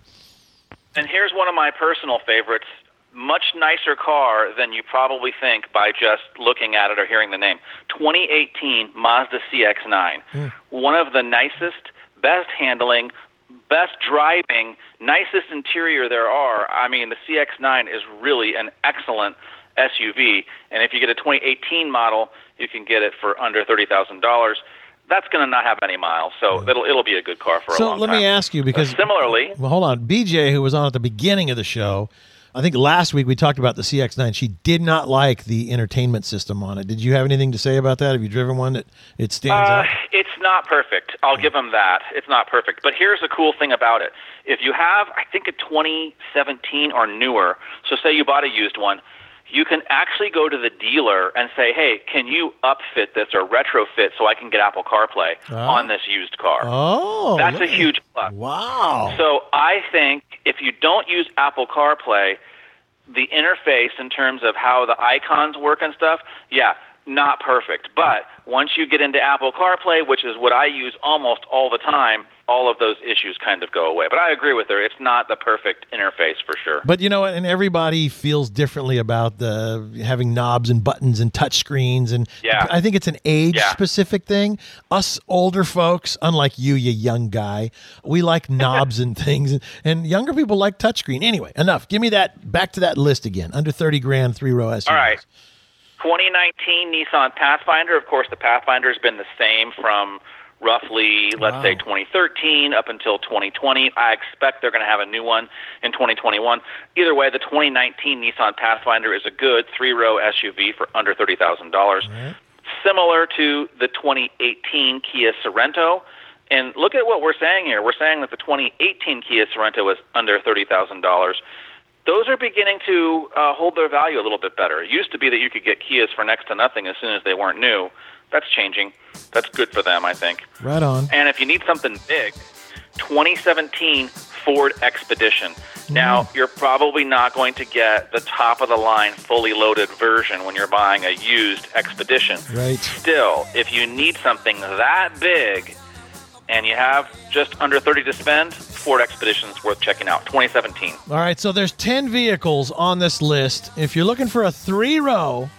And here's one of my personal favorites. Much nicer car than you probably think by just looking at it or hearing the name. twenty eighteen Mazda C X nine. Mm. One of the nicest, best handling, best driving, nicest interior there are. I mean, the C X nine is really an excellent S U V. And if you get a twenty eighteen model, you can get it for under thirty thousand dollars. That's going to not have any miles, so it'll it'll be a good car for a So long let time. me ask you, because Uh, similarly, well, hold on. B J, who was on at the beginning of the show, I think last week we talked about the C X nine. She did not like the entertainment system on it. Did you have anything to say about that? Have you driven one that it stands Uh, out? it's not perfect. I'll give them that. It's not perfect. But here's the cool thing about it. If you have, I think, a twenty seventeen or newer, so say you bought a used one, you can actually go to the dealer and say, hey, can you upfit this or retrofit so I can get Apple CarPlay Oh. on this used car? Oh, That's a look. huge plus. Wow. So I think if you don't use Apple CarPlay, the interface in terms of how the icons work and stuff, yeah, not perfect. But once you get into Apple CarPlay, which is what I use almost all the time, all of those issues kind of go away. But I agree with her. It's not the perfect interface for sure. But you know what? And everybody feels differently about the having knobs and buttons and touch screens. And Yeah. I think it's an age Yeah. specific thing. Us older folks, unlike you, you young guy, we like knobs and things. And, and younger people like touchscreen. Anyway, enough. Give me that. Back to that list again. Under thirty grand, three row S U Vs. All right. twenty nineteen Nissan Pathfinder. Of course, the Pathfinder has been the same from roughly, let's Wow. say, twenty thirteen up until twenty twenty. I expect they're going to have a new one in twenty twenty-one. Either way, the twenty nineteen Nissan Pathfinder is a good three-row S U V for under thirty thousand dollars. Right. Similar to the twenty eighteen Kia Sorento. And look at what we're saying here. We're saying that the twenty eighteen Kia Sorento is under thirty thousand dollars. Those are beginning to uh, hold their value a little bit better. It used to be that you could get Kias for next to nothing as soon as they weren't new. That's changing. That's good for them, I think. Right on. And if you need something big, twenty seventeen Ford Expedition. Now, you're probably not going to get the top-of-the-line, fully loaded version when you're buying a used Expedition. Right. Still, if you need something that big and you have just under thirty to spend, Ford Expedition's worth checking out. twenty seventeen. All right, so there's ten vehicles on this list. If you're looking for a three-row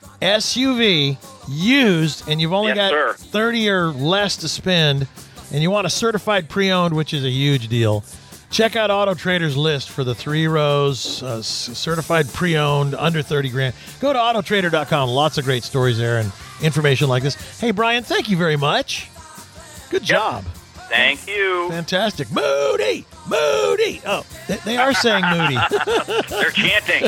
S U V used and you've only Yes, got sir. thirty or less to spend and you want a certified pre-owned, which is a huge deal, check out Auto Trader's list for the three rows, uh, s- certified pre-owned, under thirty grand. Go to auto trader dot com. Lots of great stories there and information like this. Hey, Brian, thank you very much. Good job. Thank you. Fantastic. Moody! Moody! Oh, they, they are saying Moody. They're chanting.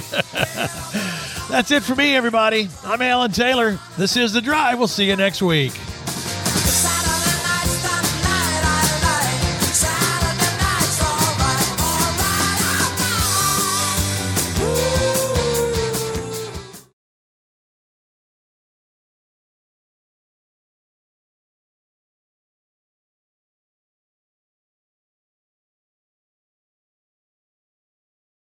That's it for me, everybody. I'm Alan Taylor. This is The Drive. We'll see you next week.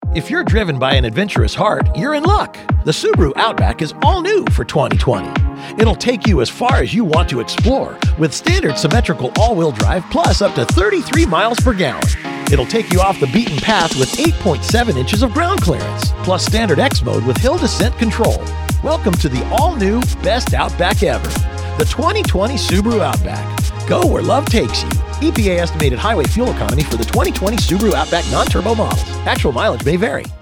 If you're driven by an adventurous heart, you're in luck. The Subaru Outback is all new for twenty twenty. It'll take you as far as you want to explore with standard symmetrical all-wheel drive plus up to thirty-three miles per gallon. It'll take you off the beaten path with eight point seven inches of ground clearance, plus standard X mode with hill descent control. Welcome to the all-new best Outback ever, the twenty twenty Subaru Outback. Go where love takes you. E P A estimated highway fuel economy for the twenty twenty Subaru Outback non-turbo models. Actual mileage may vary.